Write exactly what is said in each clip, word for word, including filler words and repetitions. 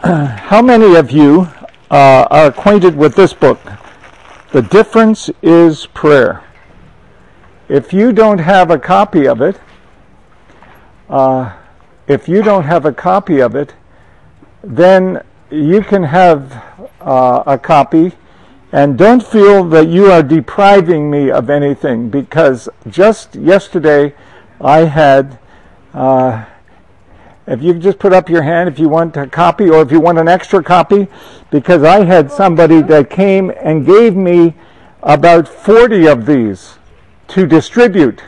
How many of you uh, are acquainted with this book, The Difference is Prayer? If you don't have a copy of it, uh, if you don't have a copy of it, then you can have uh, a copy, and don't feel that you are depriving me of anything, because just yesterday I had, uh, if you could just put up your hand if you want a copy, or if you want an extra copy, because I had somebody that came and gave me about forty of these to distribute,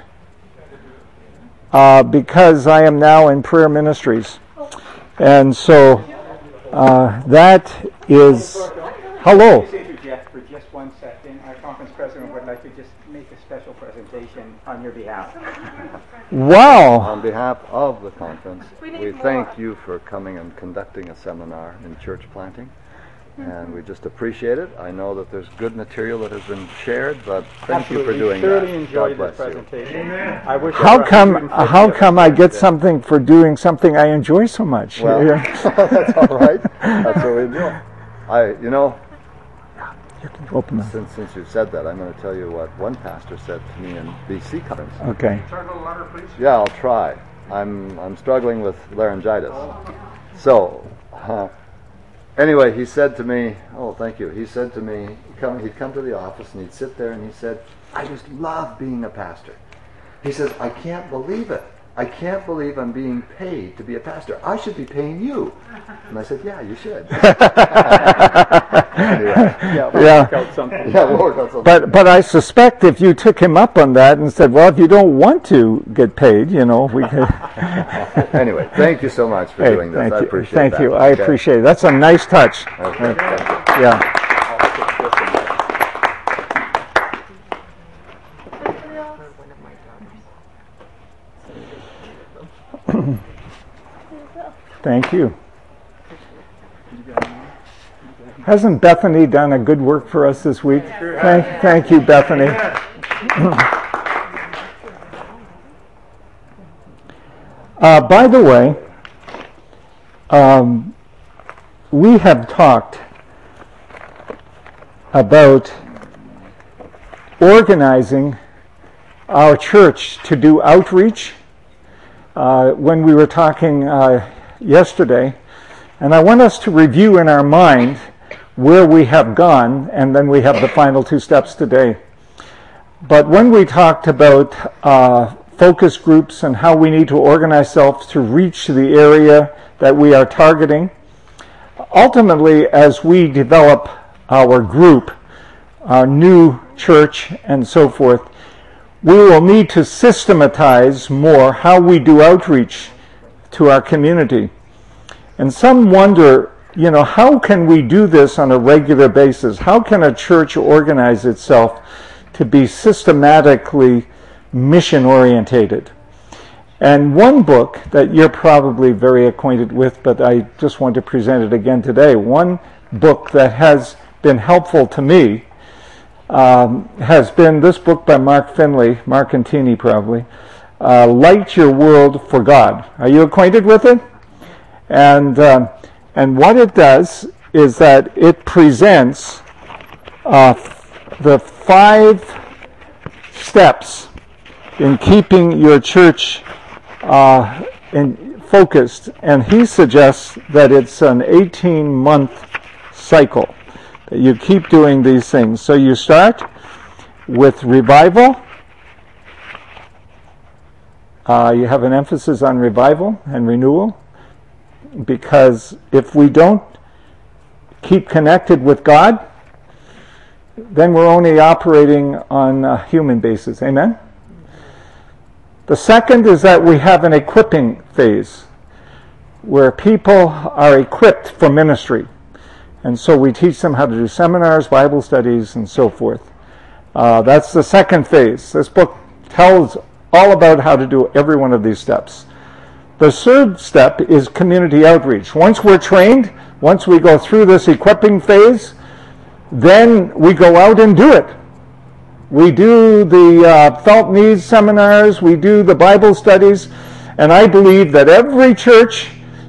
uh, because I am now in prayer ministries. And so uh, that is, hello. For just one second, our conference president would like to just make a special presentation on your behalf. Wow. On behalf of the conference, we, we thank you for coming and conducting a seminar in church planting. Mm-hmm. And we just appreciate it. I know that there's good material that has been shared, but thank Absolutely. you for doing thoroughly that. enjoyed God this bless you. presentation. I wish How come? How come I get something for doing something I enjoy so much? Well, that's all right. That's what we do. I, you know, you can open them. Since since you said that, I'm going to tell you what one pastor said to me in B C conference. Okay. Turn a little louder, please. Yeah, I'll try. I'm I'm struggling with laryngitis. So, uh, anyway, he said to me, oh, thank you. He said to me, he'd come, he'd come to the office and he'd sit there and he said, I just love being a pastor. He says, I can't believe it. I can't believe I'm being paid to be a pastor. I should be paying you. And I said, yeah, you should. Anyway, yeah, we'll yeah. work out something. Yeah, we'll work out something. But but I suspect if you took him up on that and said, well, if you don't want to get paid, you know, we could. Anyway, thank you so much for Hey, doing this. thank I you. appreciate Thank that. you. I Okay. appreciate it. That's a nice touch. Okay. Yeah. Thank you. Hasn't Bethany done a good work for us this week? Thank, thank you, Bethany. uh, by the way, um, we have talked about organizing our church to do outreach uh, when we were talking uh, yesterday. And I want us to review in our mind where we have gone, and then we have the final two steps today. But when we talked about uh, focus groups and how we need to organize ourselves to reach the area that we are targeting, ultimately, as we develop our group, our new church, and so forth, we will need to systematize more how we do outreach to our community. And some wonder, you know, how can we do this on a regular basis? How can a church organize itself to be systematically mission-orientated? And one book that you're probably very acquainted with, but I just want to present it again today, one book that has been helpful to me um, has been this book by Mark Finley, Mark Antini probably, uh, Light Your World for God. Are you acquainted with it? And uh, and what it does is that it presents uh, the five steps in keeping your church uh, in focused. And he suggests that it's an eighteen-month cycle, that you keep doing these things. So you start with revival. Uh, you have an emphasis on revival and renewal, because if we don't keep connected with God, then we're only operating on a human basis. Amen? The second is that we have an equipping phase where people are equipped for ministry. And so we teach them how to do seminars, Bible studies, and so forth. Uh, that's the second phase. This book tells all about how to do every one of these steps. The third step is community outreach. Once we're trained, once we go through this equipping phase, then we go out and do it. We do the uh, felt needs seminars, we do the Bible studies, and I believe that every church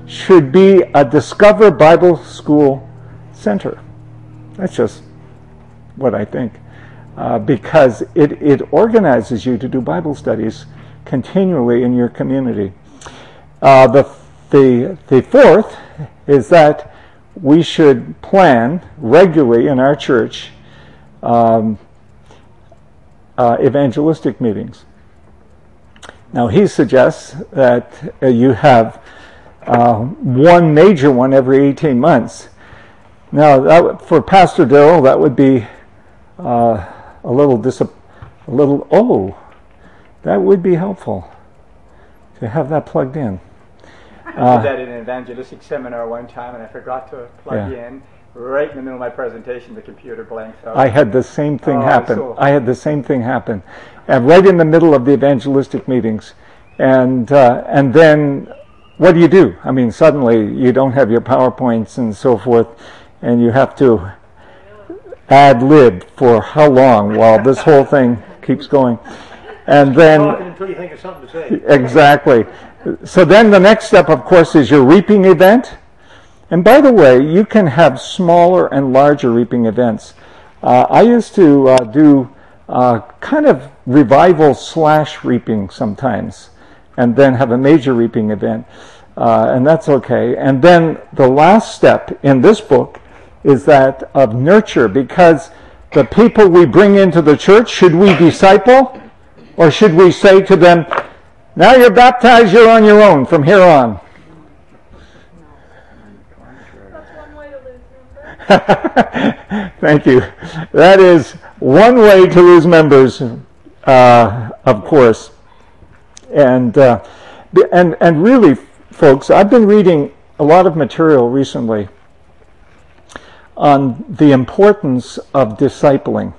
should be a Discover Bible School Center. That's just what I think. Uh, because it, it organizes you to do Bible studies continually in your community. Uh, the, the, the fourth is that we should plan regularly in our church um, uh, evangelistic meetings. Now he suggests that uh, you have uh, one major one every eighteen months. Now that, for Pastor Darrell, that would be uh, a little dis- a little oh, that would be helpful to have that plugged in. I Uh, did that in an evangelistic seminar one time, and I forgot to plug Yeah. in. Right in the middle of my presentation, the computer blanked out. I had the same thing Oh, happen. so- I had the same thing happen, and right in the middle of the evangelistic meetings, and uh, and then what do you do? I mean, suddenly you don't have your PowerPoints and so forth, and you have to ad lib for how long while this whole thing keeps going, and then Talking until you think of something to say. exactly. So then the next step, of course, is your reaping event. And by the way, you can have smaller and larger reaping events. Uh, I used to uh, do uh, kind of revival slash reaping sometimes, and then have a major reaping event, uh, and that's okay. And then the last step in this book is that of nurture, because the people we bring into the church, should we disciple, or should we say to them, now you're baptized, you're on your own from here on? Thank you. That is one way to lose members, uh, of course. And, uh, and, and really, folks, I've been reading a lot of material recently on the importance of discipling.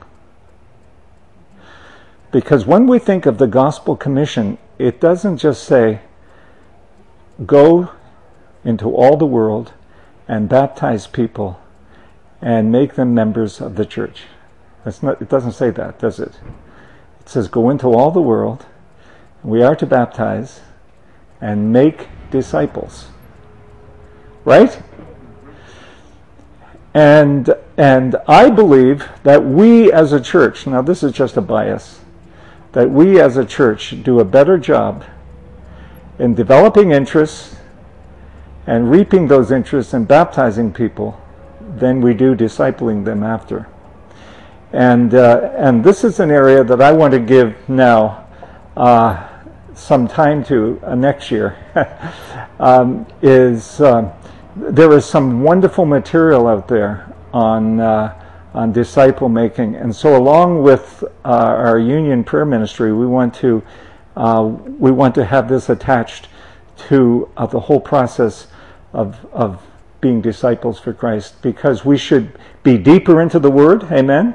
Because when we think of the Gospel Commission, it doesn't just say, go into all the world and baptize people and make them members of the church. That's not, it doesn't say that, does it? It says, go into all the world, we are to baptize, and make disciples. Right? And, and I believe that we as a church, now this is just a bias, that we as a church do a better job in developing interests and reaping those interests and baptizing people than we do discipling them after. And uh, and this is an area that I want to give now uh, some time to uh, next year. um, is uh, there is some wonderful material out there on uh, on disciple making, and so along with uh, our union prayer ministry, we want to uh, we want to have this attached to uh, the whole process of of being disciples for Christ, because we should be deeper into the Word. Amen.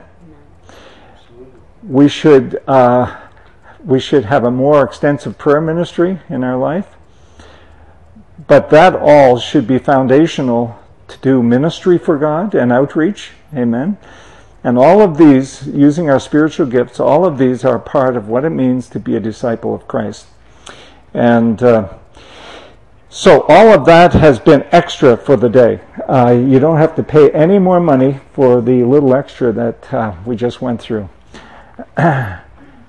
We should uh, we should have a more extensive prayer ministry in our life, but that all should be foundational to do ministry for God and outreach. Amen. And all of these, using our spiritual gifts, all of these are part of what it means to be a disciple of Christ. And uh, so all of that has been extra for the day. Uh, you don't have to pay any more money for the little extra that uh, we just went through. yeah.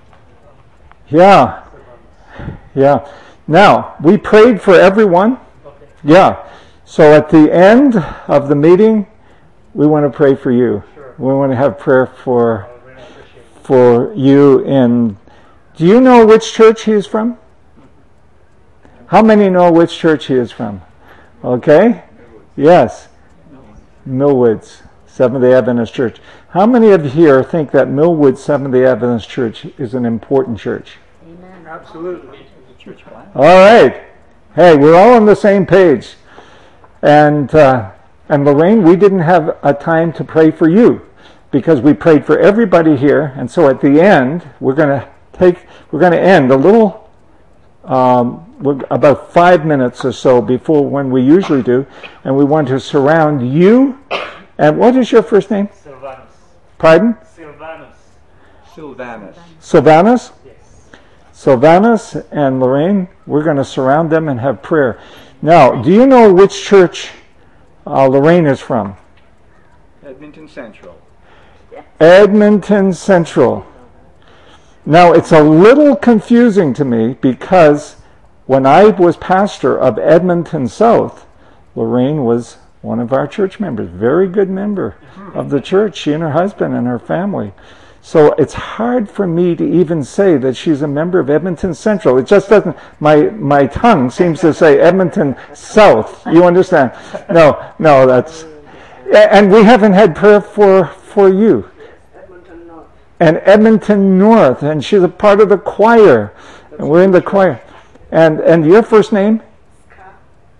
Yeah. Now, we prayed for everyone. Yeah. So at the end of the meeting, we want to pray for you. Sure. We want to have prayer for for you. In, do you know which church he is from? How many know which church he is from? Okay? Yes. Millwoods, Seventh-day Adventist Church. How many of you here think that Millwood Seventh-day Adventist Church is an important church? Amen. Absolutely. The church plan. All right. Hey, we're all on the same page. And uh, and Lorraine, we didn't have a time to pray for you because we prayed for everybody here. And so at the end, we're going to take, we're going to end a little, um, we're about five minutes or so before when we usually do, and we want to surround you. And what is your first name? Sylvanus. Pardon? Sylvanus. Sylvanus. Sylvanus? Yes. Sylvanus and Lorraine, we're going to surround them and have prayer. Now, do you know which church uh, Lorraine is from? Edmonton Central. Edmonton Central. Now, it's a little confusing to me because when I was pastor of Edmonton South, Lorraine was one of our church members, very good member of the church, she and her husband and her family. So it's hard for me to even say that she's a member of Edmonton Central. It just doesn't, my my tongue seems to say Edmonton South. You understand? No, no, that's, and we haven't had prayer for, for you. Edmonton North. And Edmonton North, and she's a part of the choir, and we're in the choir. And and your first name? Ska.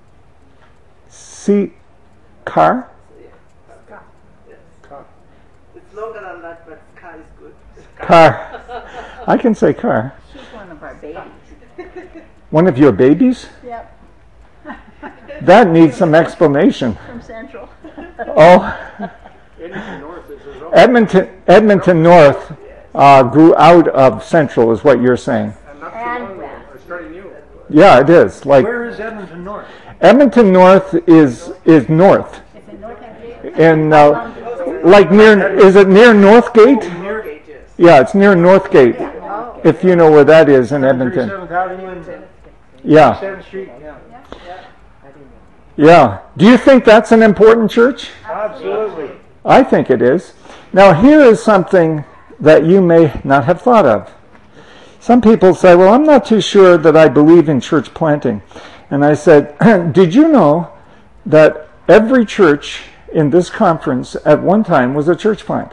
C. Carr? Ska. Yes. It's longer than that, but Ska is good. Carr. I can say Carr. She's one of our babies. One of your babies? Yep, That needs some explanation. from Central. Oh, Edmonton North is his own. Edmonton, Edmonton North uh, grew out of Central, is what you're saying. And not too And long ago, west. or starting new. Yeah, it is. Like Where is Edmonton North? Edmonton North is is north, It's in North End. in uh, like near. Is it near Northgate? Near Yeah, it's near Northgate. Oh, If you know where that is in Edmonton. thirty-seventh Avenue and Yeah, seventh Street. Yeah. yeah. Do you think that's an important church? Absolutely. I think it is. Now, here is something that you may not have thought of. Some people say, well, I'm not too sure that I believe in church planting. And I said, did you know that every church in this conference at one time was a church plant?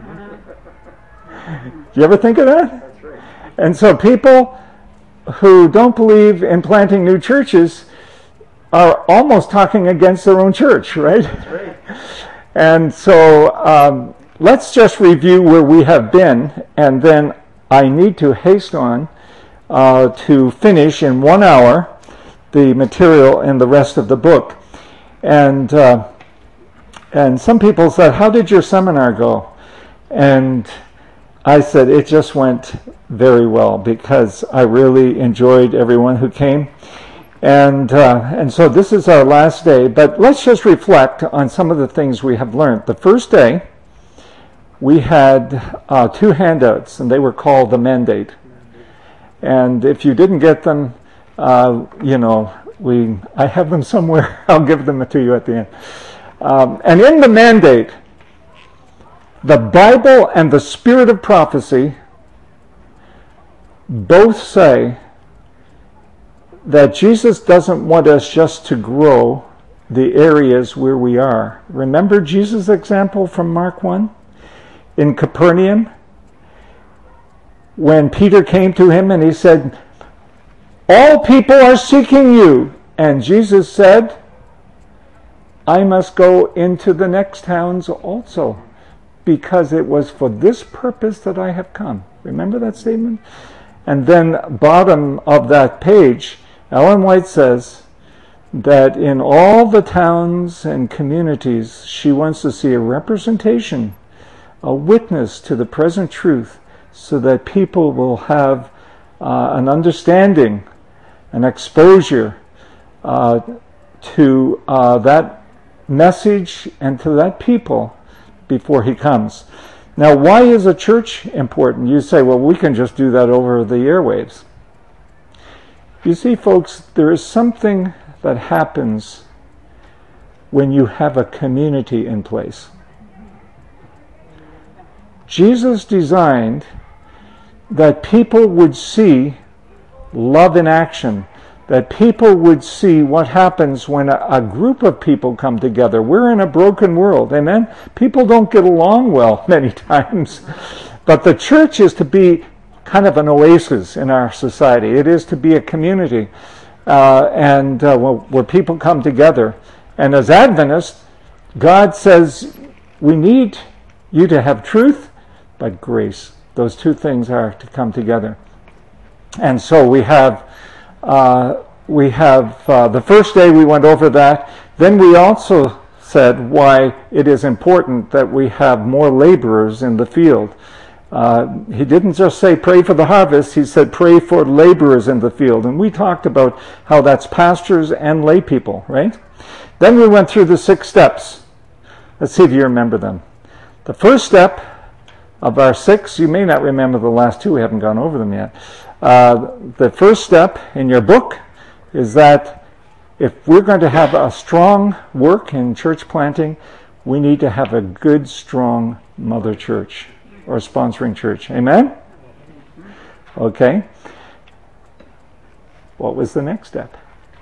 Do you ever think of that? That's right. And so people who don't believe in planting new churches are almost talking against their own church, right? That's right. And so um, let's just review where we have been, and then I need to haste on uh, to finish in one hour the material in the rest of the book. And uh, and some people said, how did your seminar go? And I said, it just went very well because I really enjoyed everyone who came. And uh, and so this is our last day, but let's just reflect on some of the things we have learned. The first day, we had uh, two handouts, and they were called the Mandate. And if you didn't get them, uh, you know, we I have them somewhere. I'll give them to you at the end. Um, and in the Mandate, the Bible and the Spirit of prophecy both say that Jesus doesn't want us just to grow the areas where we are. Remember Jesus' example from Mark one? In Capernaum, when Peter came to him and he said, all people are seeking you. And Jesus said, I must go into the next towns also, because it was for this purpose that I have come. Remember that statement? And then bottom of that page, Ellen White says that in all the towns and communities, she wants to see a representation, a witness to the present truth, so that people will have uh, an understanding, an exposure uh, to uh, that message and to that people before he comes. Now, why is a church important? You say, well, we can just do that over the airwaves. You see, folks, there is something that happens when you have a community in place. Jesus designed that people would see love in action, that people would see what happens when a, a group of people come together. We're in a broken world, amen? People don't get along well many times, but the church is to be kind of an oasis in our society. It is to be a community, uh, and uh, where people come together. And as Adventists, God says we need you to have truth, but grace. Those two things are to come together. And so we have uh, we have uh, the first day we went over that. Then we also said why it is important that we have more laborers in the field. Uh, he didn't just say pray for the harvest, he said pray for laborers in the field. And we talked about how that's pastors and lay people, right? Then we went through the six steps. Let's see if you remember them. The first step of our six, you may not remember the last two, we haven't gone over them yet. Uh, the first step in your book is that if we're going to have a strong work in church planting, we need to have a good, strong mother church or sponsoring church. Amen? Okay. What was the next step?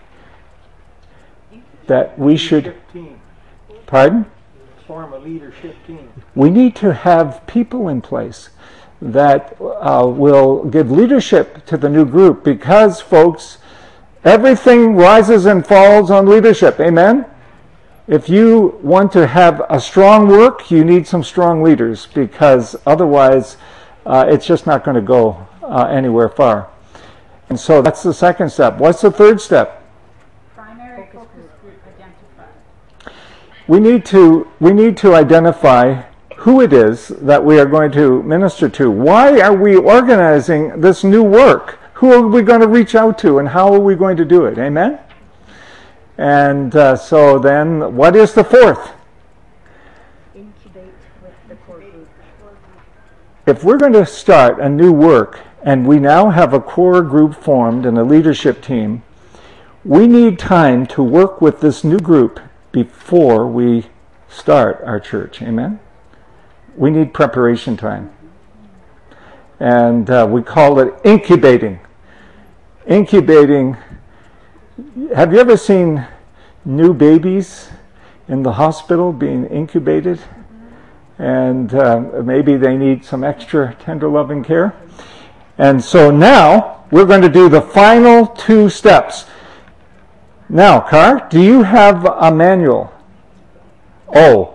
That we should... Leadership team. Pardon? Form a leadership team. We need to have people in place that uh, will give leadership to the new group, because, folks, everything rises and falls on leadership. Amen? If you want to have a strong work, you need some strong leaders, because otherwise uh, it's just not going to go uh, anywhere far. And so that's the second step. What's the third step? Primary focus group identified. We need to we need to identify who it is that we are going to minister to. Why are we organizing this new work? Who are we going to reach out to, and how are we going to do it? Amen? And uh, so then, what is the fourth? Incubate with the core group. If we're going to start a new work, and we now have a core group formed and a leadership team, we need time to work with this new group before we start our church. Amen? We need preparation time. And uh, we call it incubating. Incubating. Have you ever seen new babies in the hospital being incubated? And uh, maybe they need some extra tender loving care. And so now we're going to do the final two steps. Now, Car, do you have a manual? Oh.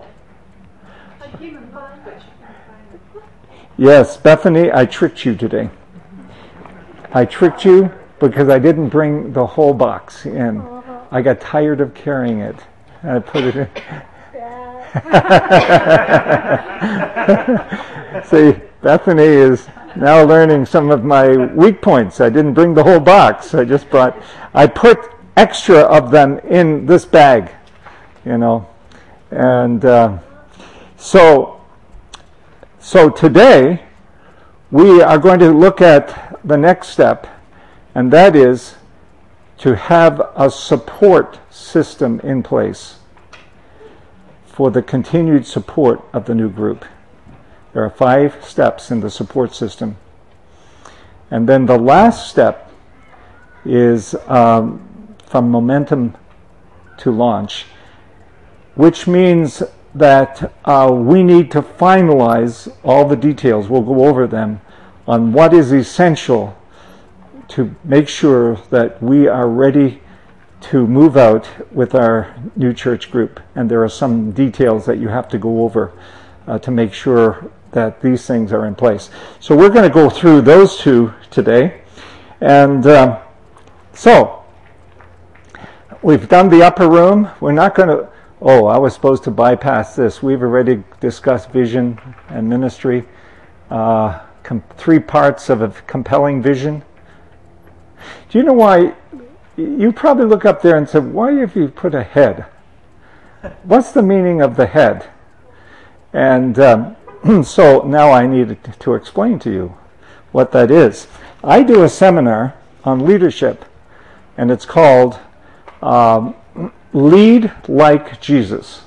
Yes, Bethany, I tricked you today. I tricked you because I didn't bring the whole box in. I got tired of carrying it. I put it in. See, Bethany is now learning some of my weak points. I didn't bring the whole box. I just brought, I put extra of them in this bag, you know. And uh, so, so today we are going to look at the next step, and that is to have a support system in place for the continued support of the new group. There are five steps in the support system. And then the last step is um, from momentum to launch, which means that uh, we need to finalize all the details. We'll go over them on what is essential to make sure that we are ready to move out with our new church group. And there are some details that you have to go over uh, to make sure that these things are in place. So we're going to go through those two today. And uh, so we've done the upper room. We're not going to, oh, I was supposed to bypass this. We've already discussed vision and ministry. Uh, com- three parts of a compelling vision. Do you know why? You probably look up there and say, why have you put a head? What's the meaning of the head? And um, so now I need to explain to you what that is. I do a seminar on leadership, and it's called um, Lead Like Jesus.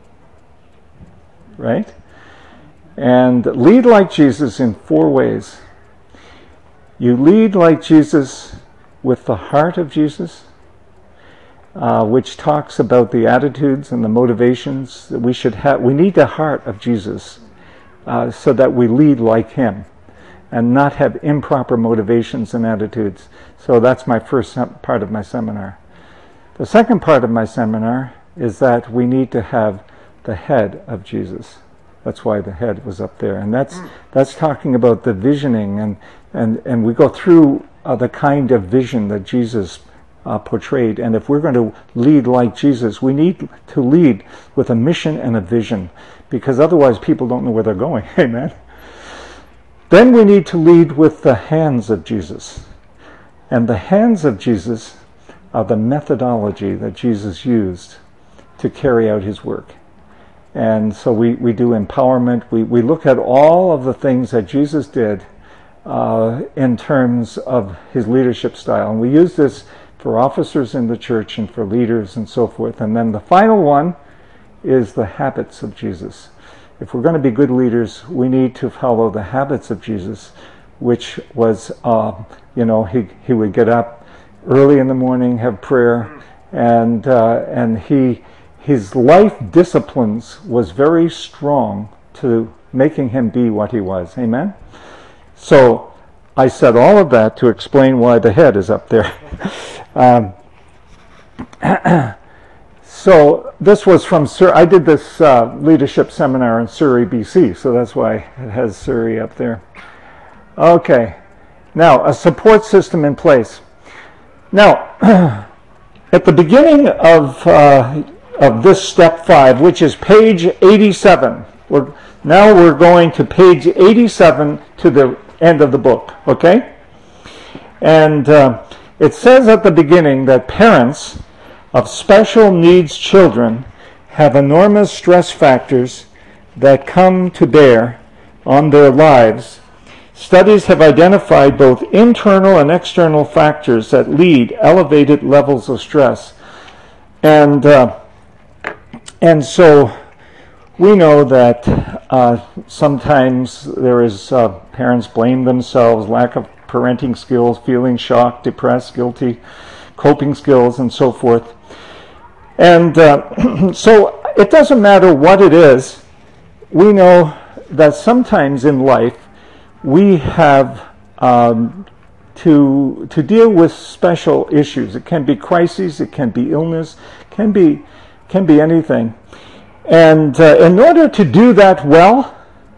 Right? And lead like Jesus in four ways. You lead like Jesus with the heart of Jesus, uh, which talks about the attitudes and the motivations that we should have. We need the heart of Jesus uh, so that we lead like him and not have improper motivations and attitudes. So that's my first part of my seminar. The second part of my seminar is that we need to have the head of Jesus. That's why the head was up there. And that's that's talking about the visioning, and, and, and we go through uh, the kind of vision that Jesus uh, portrayed. And if we're going to lead like Jesus, we need to lead with a mission and a vision, because otherwise people don't know where they're going. Amen. Then we need to lead with the hands of Jesus. And the hands of Jesus are the methodology that Jesus used to carry out his work. And so we, we do empowerment. We, we look at all of the things that Jesus did uh, in terms of his leadership style. And we use this for officers in the church and for leaders and so forth. And then the final one is the habits of Jesus. If we're going to be good leaders, we need to follow the habits of Jesus, which was, uh, you know, he, he would get up early in the morning, have prayer, and uh, and he his life disciplines was very strong to making him be what he was. Amen? So I said all of that to explain why the head is up there. um, so this was from Surrey. I did this uh, leadership seminar in Surrey, B C, so that's why it has Surrey up there. Okay. Now, a support system in place. Now, at the beginning of uh, of this step five, which is page eighty-seven. We're, now we're going to page eighty-seven to the end of the book, okay? And uh, it says at the beginning that parents of special needs children have enormous stress factors that come to bear on their lives. Studies have identified both internal and external factors that lead elevated levels of stress. And uh, And so we know that uh, sometimes there is uh, parents blame themselves, lack of parenting skills, feeling shocked, depressed, guilty, coping skills, and so forth. And uh, so it doesn't matter what it is. We know that sometimes in life we have um, to to deal with special issues. It can be crises, it can be illness, it can be can be anything. And uh, in order to do that well,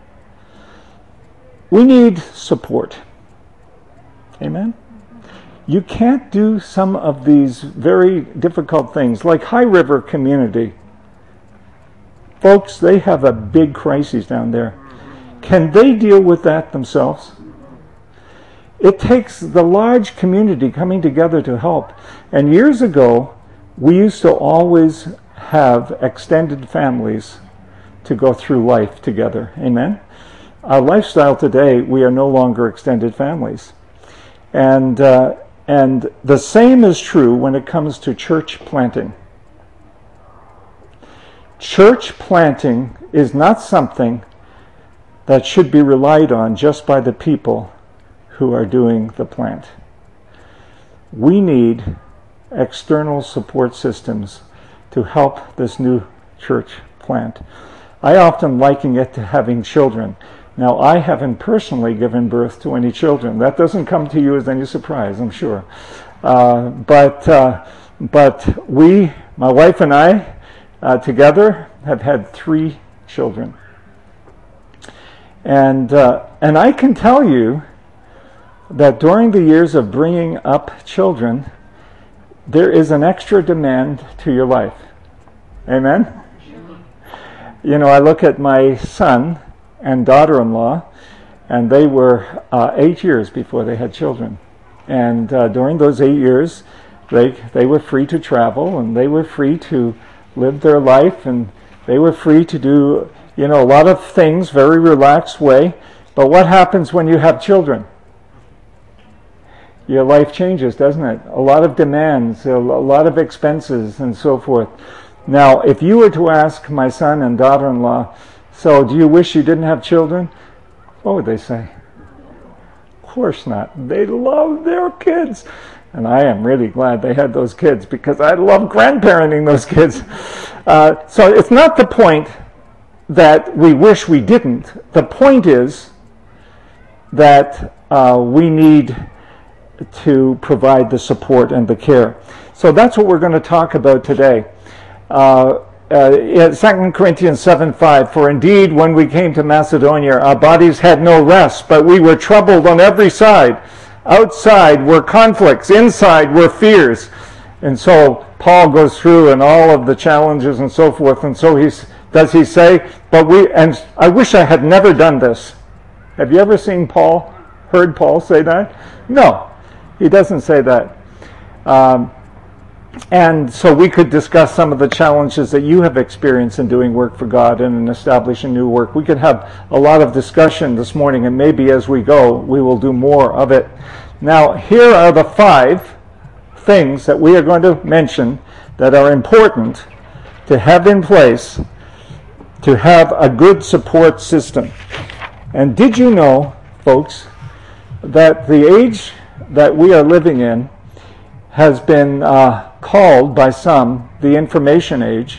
we need support. Amen? You can't do some of these very difficult things, like High River Community. Folks, they have a big crisis down there. Can they deal with that themselves? It takes the large community coming together to help. And years ago, we used to always have extended families to go through life together. Amen? Our lifestyle today, we are no longer extended families. And uh, and the same is true when it comes to church planting. Church planting is not something that should be relied on just by the people who are doing the plant. We need external support systems to help this new church plant. I often liken it to having children. Now, I haven't personally given birth to any children. That doesn't come to you as any surprise, I'm sure. Uh, but uh, but we, my wife and I, uh, together have had three children. And uh, and I can tell you that during the years of bringing up children, there is an extra demand to your life. Amen? You know, I look at my son and daughter-in-law, and they were uh, eight years before they had children. And uh, during those eight years, they they were free to travel, and they were free to live their life, and they were free to do, you know, a lot of things, very relaxed way. But what happens when you have children? Your life changes, doesn't it? A lot of demands, a lot of expenses, and so forth. Now, if you were to ask my son and daughter-in-law, so do you wish you didn't have children? What would they say? Of course not. They love their kids. And I am really glad they had those kids, because I love grandparenting those kids. Uh, so it's not the point that we wish we didn't. The point is that uh, we need to provide the support and the care. So that's what we're going to talk about today. Uh, uh, Second Corinthians seven five, for indeed when we came to Macedonia, our bodies had no rest, but we were troubled on every side. Outside were conflicts, inside were fears. And so Paul goes through and all of the challenges and so forth, and so he's, does he say, but we, and I wish I had never done this. Have you ever seen Paul, heard Paul say that? No, he doesn't say that. Um, and so we could discuss some of the challenges that you have experienced in doing work for God and in establishing new work. We could have a lot of discussion this morning, and maybe as we go, we will do more of it. Now, here are the five things that we are going to mention that are important to have in place to have a good support system. And did you know, folks, that the age that we are living in has been uh, called by some the information age,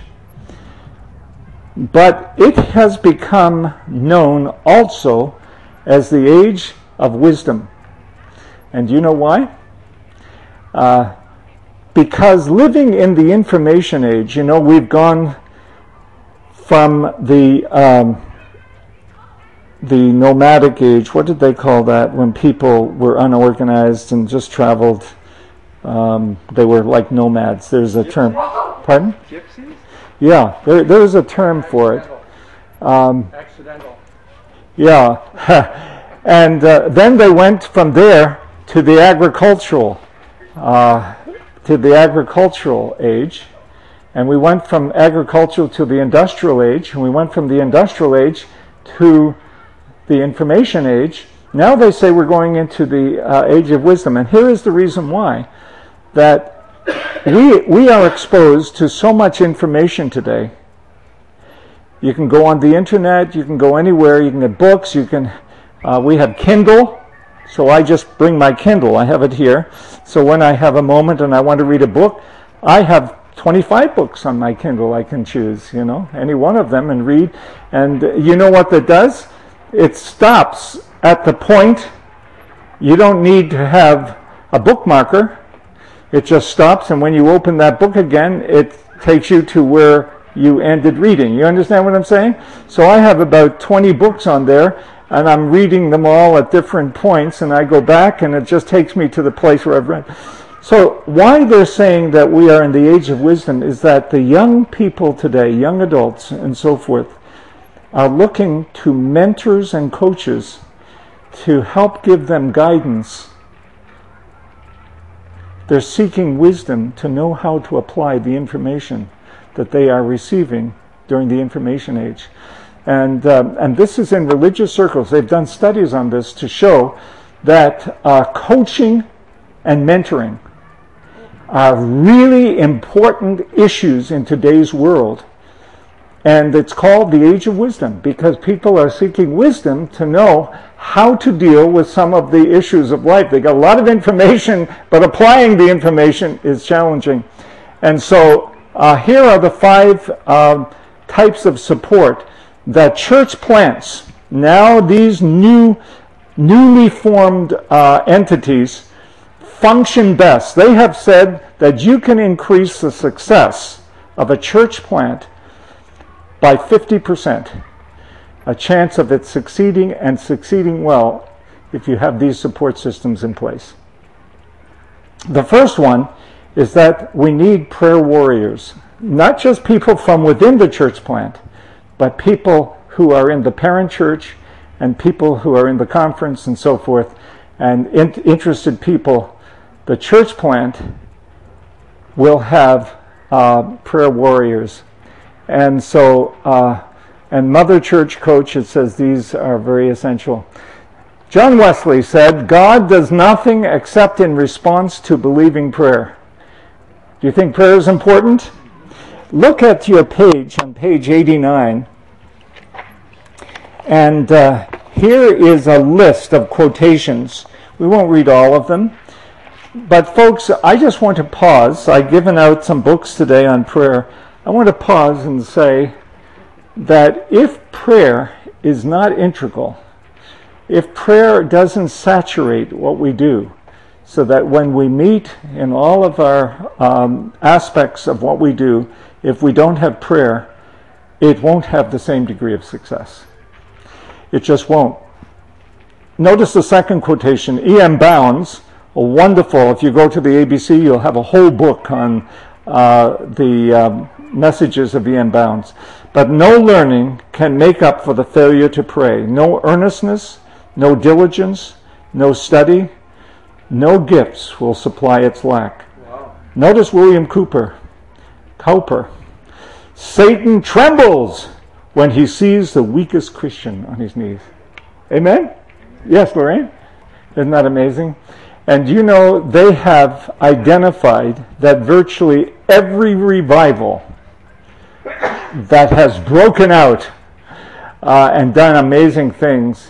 but it has become known also as the age of wisdom. And do you know why? Uh, because living in the information age, you know, we've gone from the um, the nomadic age. What did they call that? When people were unorganized and just traveled. Um, they were like nomads. There's a term. Pardon? Gypsies? Yeah, there, there's a term for it. Um, Accidental. yeah. And uh, then they went from there to the agricultural, uh, to the agricultural age. And we went from agricultural to the industrial age. And we went from the industrial age to the information age. Now they say we're going into the uh, age of wisdom. And here is the reason why. That we we are exposed to so much information today. You can go on the internet, you can go anywhere, you can get books, you can, uh, we have Kindle, so I just bring my Kindle, I have it here. So when I have a moment and I want to read a book, I have twenty-five books on my Kindle I can choose, you know, any one of them and read. And you know what that does? It stops at the point, you don't need to have a bookmarker. It just stops, and when you open that book again, it takes you to where you ended reading. You understand what I'm saying? So I have about twenty books on there, and I'm reading them all at different points, and I go back, and it just takes me to the place where I've read. So why they're saying that we are in the age of wisdom is that the young people today, young adults and so forth, are looking to mentors and coaches to help give them guidance. They're seeking wisdom to know how to apply the information that they are receiving during the information age. And um, and this is in religious circles. They've done studies on this to show that uh, coaching and mentoring are really important issues in today's world. And it's called the age of wisdom because people are seeking wisdom to know how to deal with some of the issues of life. They got a lot of information, but applying the information is challenging. And so uh, here are the five uh, types of support that church plants, now these new, newly formed uh, entities, function best. They have said that you can increase the success of a church plant by fifty percent. A chance of it succeeding and succeeding well if you have these support systems in place. The first one is that we need prayer warriors, not just people from within the church plant, but people who are in the parent church and people who are in the conference and so forth, and in- interested people. The church plant will have uh, prayer warriors. And so, uh, and Mother Church Coach, it says these are very essential. John Wesley said, God does nothing except in response to believing prayer. Do you think prayer is important? Look at your page on page eighty-nine. And uh, here is a list of quotations. We won't read all of them. But folks, I just want to pause. I've given out some books today on prayer. I want to pause and say that if prayer is not integral, if prayer doesn't saturate what we do, so that when we meet in all of our um, aspects of what we do, if we don't have prayer, it won't have the same degree of success. It just won't. Notice the second quotation, E M Bounds, a wonderful, if you go to the A B C, you'll have a whole book on uh, the um, messages of E M Bounds. But no learning can make up for the failure to pray. No earnestness, no diligence, no study, no gifts will supply its lack. Wow. Notice William Cooper. Cowper. Satan trembles when he sees the weakest Christian on his knees. Amen? Yes, Lorraine? Isn't that amazing? And you know, they have identified that virtually every revival that has broken out uh, and done amazing things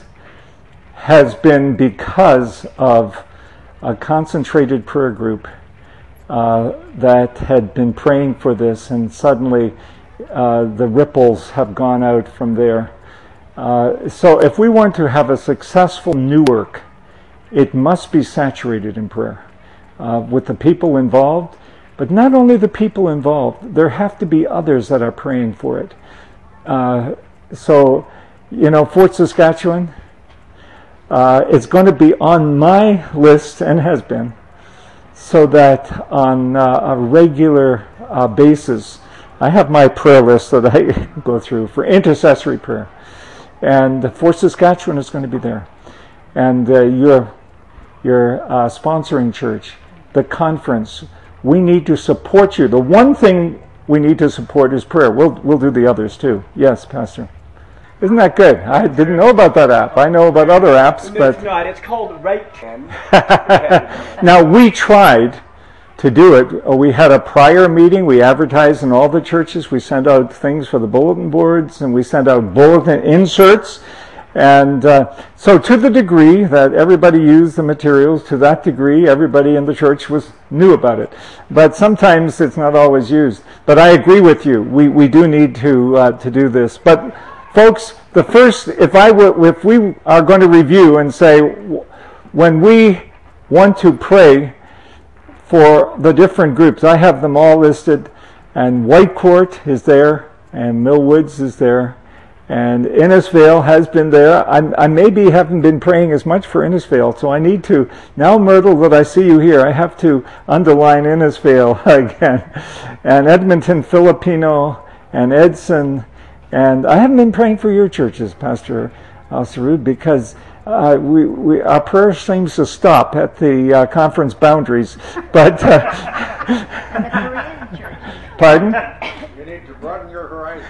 has been because of a concentrated prayer group uh, that had been praying for this, and suddenly uh, the ripples have gone out from there. Uh, so if we want to have a successful new work, it must be saturated in prayer uh, with the people involved, but not only the people involved, there have to be others that are praying for it. Uh, so, you know, Fort Saskatchewan, uh, it's going to be on my list, and has been, so that on uh, a regular uh, basis, I have my prayer list that I go through for intercessory prayer. And Fort Saskatchewan is going to be there. And uh, your, your uh, sponsoring church, the conference, we need to support you. The one thing we need to support is prayer. We'll, we'll do the others too. Yes, Pastor. Isn't that good? I didn't know about that app. I know about other apps, No, but... it's not. It's called Right Ten. Now, we tried to do it. We had a prior meeting. We advertised in all the churches. We sent out things for the bulletin boards, and we sent out bulletin inserts. And uh, so to the degree that everybody used the materials, to that degree, everybody in the church was knew about it. But sometimes it's not always used. But I agree with you. We we do need to uh, to do this. But folks, the first, if I were, if we are going to review and say, when we want to pray for the different groups, I have them all listed, and Whitecourt is there, and Mill Woods is there, and Innisfail has been there. I, I maybe haven't been praying as much for Innisfail, so I need to, now Myrtle, that I see you here, I have to underline Innisfail again, and Edmonton Filipino, and Edson, and I haven't been praying for your churches, Pastor Al-Sarud, because Uh, we, we, our prayer seems to stop at the uh, conference boundaries, but uh, pardon? You need to broaden your horizon.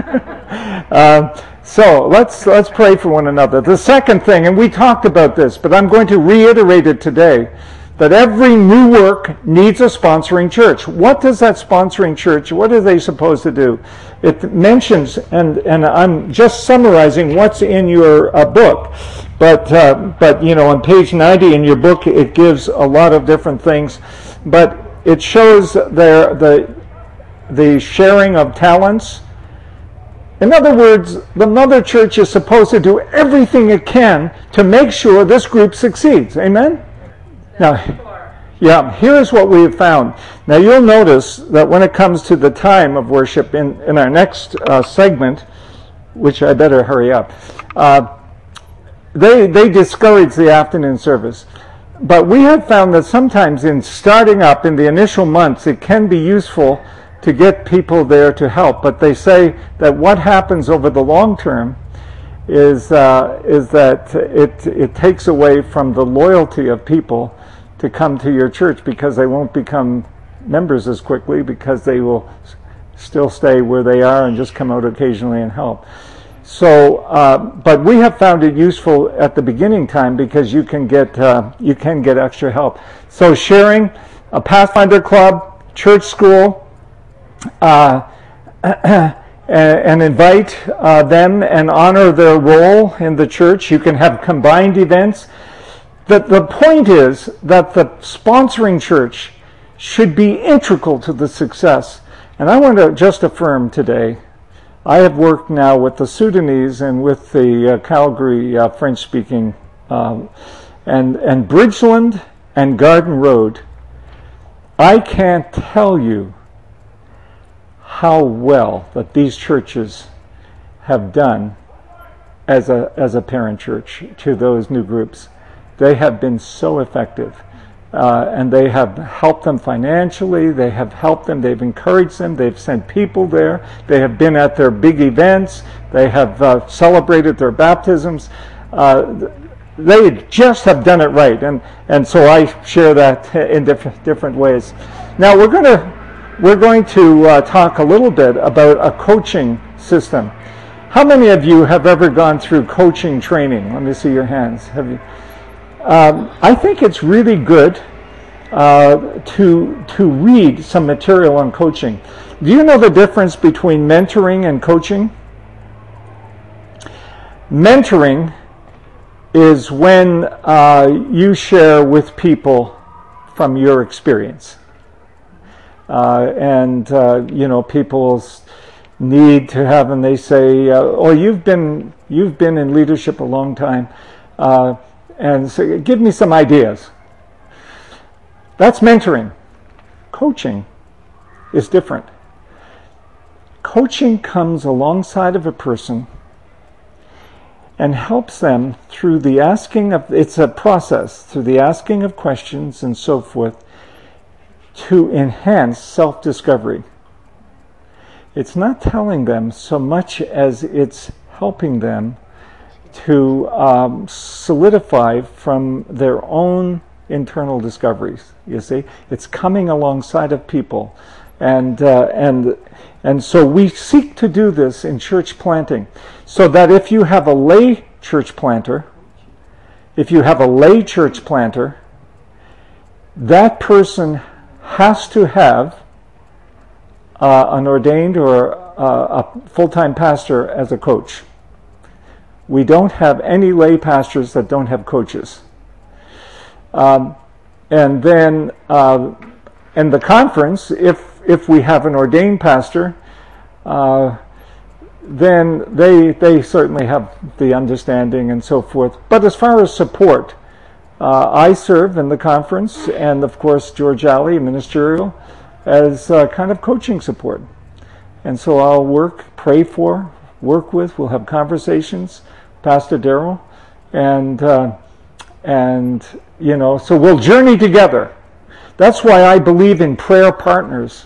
uh, so let's let's pray for one another. The second thing, and we talked about this, but I'm going to reiterate it today, that every new work needs a sponsoring church. What does that sponsoring church, what are they supposed to do? It mentions, and, and I'm just summarizing what's in your uh, book, but, uh, but you know, on page ninety in your book, it gives a lot of different things, but it shows their, the, the sharing of talents. In other words, the mother church is supposed to do everything it can to make sure this group succeeds. Amen? Now, yeah, here's what we have found. Now, you'll notice that when it comes to the time of worship in, in our next uh, segment, which I better hurry up, uh, they, they discourage the afternoon service. But we have found that sometimes in starting up in the initial months, it can be useful to get people there to help. But they say that what happens over the long term is uh, is that it it takes away from the loyalty of people to come to your church, because they won't become members as quickly, because they will s- still stay where they are and just come out occasionally and help. So, uh, but we have found it useful at the beginning time, because you can get uh, you can get extra help. So, sharing a Pathfinder club, church school. Uh, and invite uh, them and honor their role in the church. You can have combined events. The, the point is that the sponsoring church should be integral to the success. And I want to just affirm today, I have worked now with the Sudanese and with the uh, Calgary uh, French-speaking, um, and, and Bridgeland and Garden Road. I can't tell you how well that these churches have done as a as a parent church to those new groups. They have been so effective, uh, and they have helped them financially. They have helped them. They've encouraged them. They've sent people there. They have been at their big events. They have uh, celebrated their baptisms. Uh, they just have done it right, and and so I share that in different different ways. Now we're going to we're going to uh, talk a little bit about a coaching system. How many of you have ever gone through coaching training? Let me see your hands. Have you? Um, I think it's really good uh, to to read some material on coaching. Do you know the difference between mentoring and coaching? Mentoring is when uh, you share with people from your experience. Uh, and, uh, you know, people's need to have, and they say, uh, oh, you've been, you've been in leadership a long time, uh, and so give me some ideas. That's mentoring. Coaching is different. Coaching comes alongside of a person and helps them through the asking of, it's a process, through the asking of questions and so forth, to enhance self-discovery. It's not telling them so much as it's helping them to um, solidify from their own internal discoveries, you see. It's coming alongside of people. And, uh, and, and so we seek to do this in church planting, so that if you have a lay church planter, if you have a lay church planter, that person has to have uh, an ordained or uh, a full-time pastor as a coach. We don't have any lay pastors that don't have coaches. Um, and then uh, in the conference, if if we have an ordained pastor, uh, then they they certainly have the understanding and so forth. But as far as support, uh, I serve in the conference, and of course George Alley, ministerial, as uh, kind of coaching support. And so I'll work, pray for, work with, we'll have conversations, Pastor Darrell, and uh, and you know, so we'll journey together. That's why I believe in prayer partners.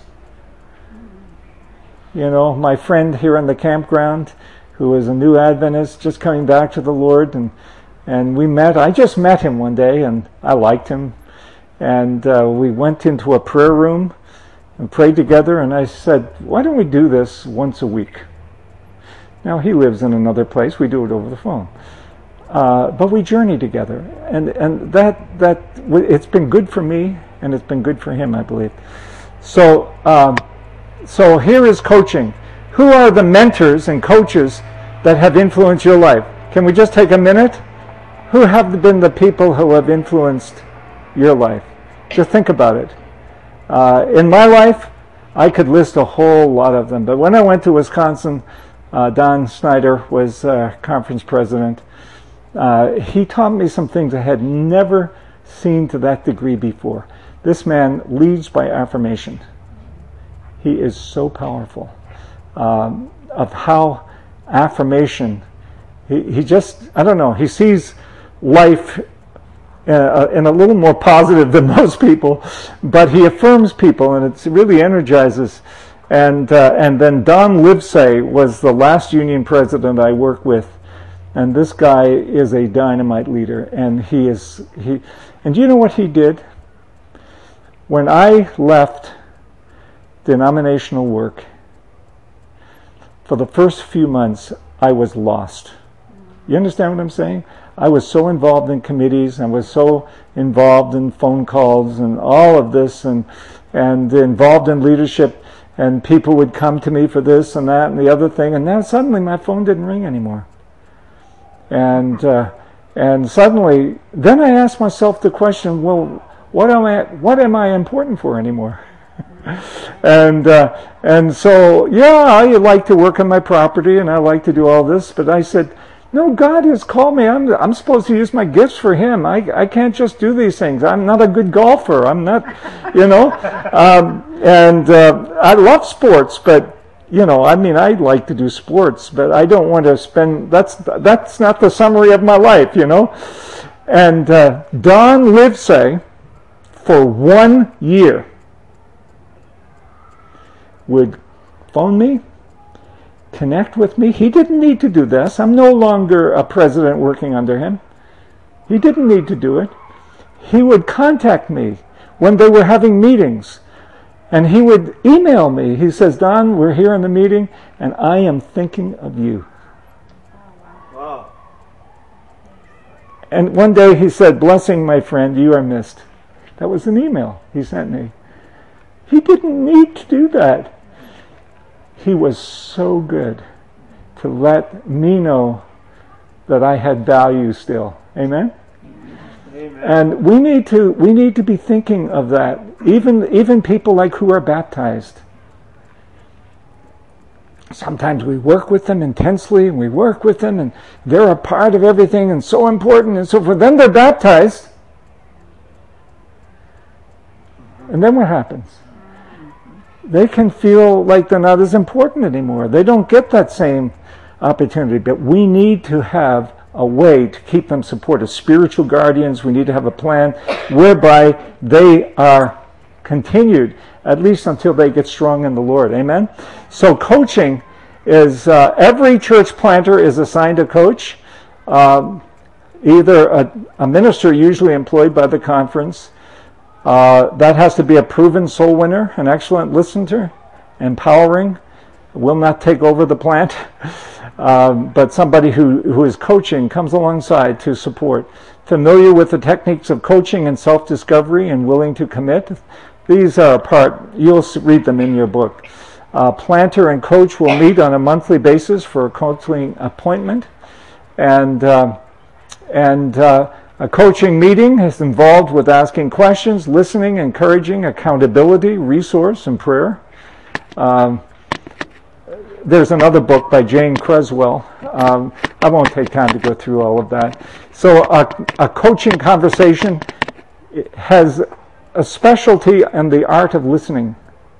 You know, my friend here in the campground, who is a new Adventist, just coming back to the Lord, and and we met. I just met him one day, and I liked him, and uh, we went into a prayer room and prayed together. And I said, "Why don't we do this once a week?" Now he lives in another place. We do it over the phone, uh, but we journey together, and and that that it's been good for me, and it's been good for him, I believe. So. Um, So here is coaching. Who are the mentors and coaches that have influenced your life? Can we just take a minute? Who have been the people who have influenced your life? Just think about it. Uh, in my life, I could list a whole lot of them. But when I went to Wisconsin, uh, Don Snyder was uh, conference president. Uh, he taught me some things I had never seen to that degree before. This man leads by affirmation. He is so powerful um, of how affirmation, he, he just, I don't know, he sees life uh, in a little more positive than most people, but he affirms people, and it really energizes. And uh, and then Don Livesay was the last union president I worked with, and this guy is a dynamite leader, and he is, he, and do you know what he did? When I left denominational work, for the first few months, I was lost. You understand what I'm saying? I was so involved in committees, I was so involved in phone calls and all of this, and and involved in leadership, and people would come to me for this and that and the other thing, and now suddenly my phone didn't ring anymore. And uh, and suddenly, then I asked myself the question, well, what am I, what am I important for anymore? and uh, and so, yeah, I like to work on my property, and I like to do all this, but I said, no, God has called me. I'm I'm supposed to use my gifts for Him. I I can't just do these things. I'm not a good golfer. I'm not, you know. Um, and uh, I love sports, but you know, I mean, I like to do sports, but I don't want to spend. That's that's not the summary of my life, you know. And uh, Don Livesay, for one year, would phone me, connect with me. He didn't need to do this. I'm no longer a president working under him. He didn't need to do it. He would contact me when they were having meetings. And he would email me. He says, Don, we're here in the meeting, and I am thinking of you. Wow. And one day he said, blessing, my friend, you are missed. That was an email he sent me. He didn't need to do that. He was so good to let me know that I had value still. Amen? Amen. And we need to we need to be thinking of that. Even even people like who are baptized. Sometimes we work with them intensely, and we work with them, and they're a part of everything and so important and so forth. Then they're baptized. And then what happens? They can feel like they're not as important anymore. They don't get that same opportunity. But we need to have a way to keep them supported. Spiritual guardians, we need to have a plan whereby they are continued, at least until they get strong in the Lord. Amen? So coaching is, uh, every church planter is assigned a coach, um, either a, a minister usually employed by the conference. Uh, that has to be a proven soul winner, an excellent listener, empowering, will not take over the plant, um, but somebody who, who is coaching comes alongside to support. Familiar with the techniques of coaching and self-discovery and willing to commit. These are a part, you'll read them in your book. Uh, planter and coach will meet on a monthly basis for a coaching appointment. And, uh, and uh, a coaching meeting is involved with asking questions, listening, encouraging, accountability, resource, and prayer. Um, there's another book by Jane Creswell. Um, I won't take time to go through all of that. So a, a coaching conversation has a specialty in the art of listening.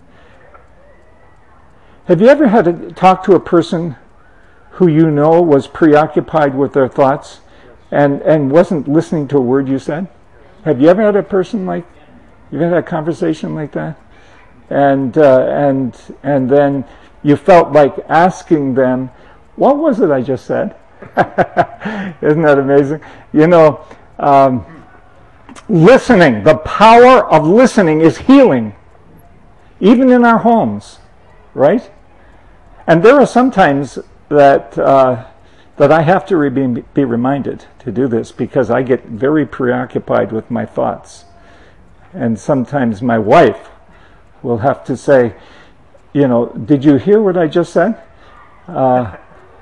Have you ever had to talk to a person who you know was preoccupied with their thoughts and, and wasn't listening to a word you said? Have you ever had a person like, you've had a conversation like that? And uh, and and then you felt like asking them, what was it I just said? Isn't that amazing? You know, um, listening, the power of listening is healing, even in our homes, right? And there are some times that uh, that I have to re- be, be reminded to do this because I get very preoccupied with my thoughts. And sometimes my wife will have to say, you know, did you hear what I just said? Uh,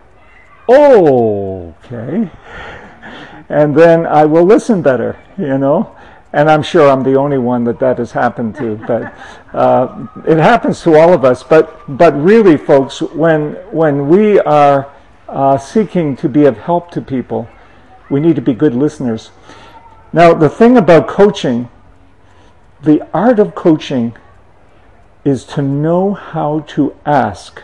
oh, okay. And then I will listen better, you know. And I'm sure I'm the only one that that has happened to, but uh, it happens to all of us. But but really, folks, when when we are uh, seeking to be of help to people, we need to be good listeners. Now, the thing about coaching, the art of coaching, is to know how to ask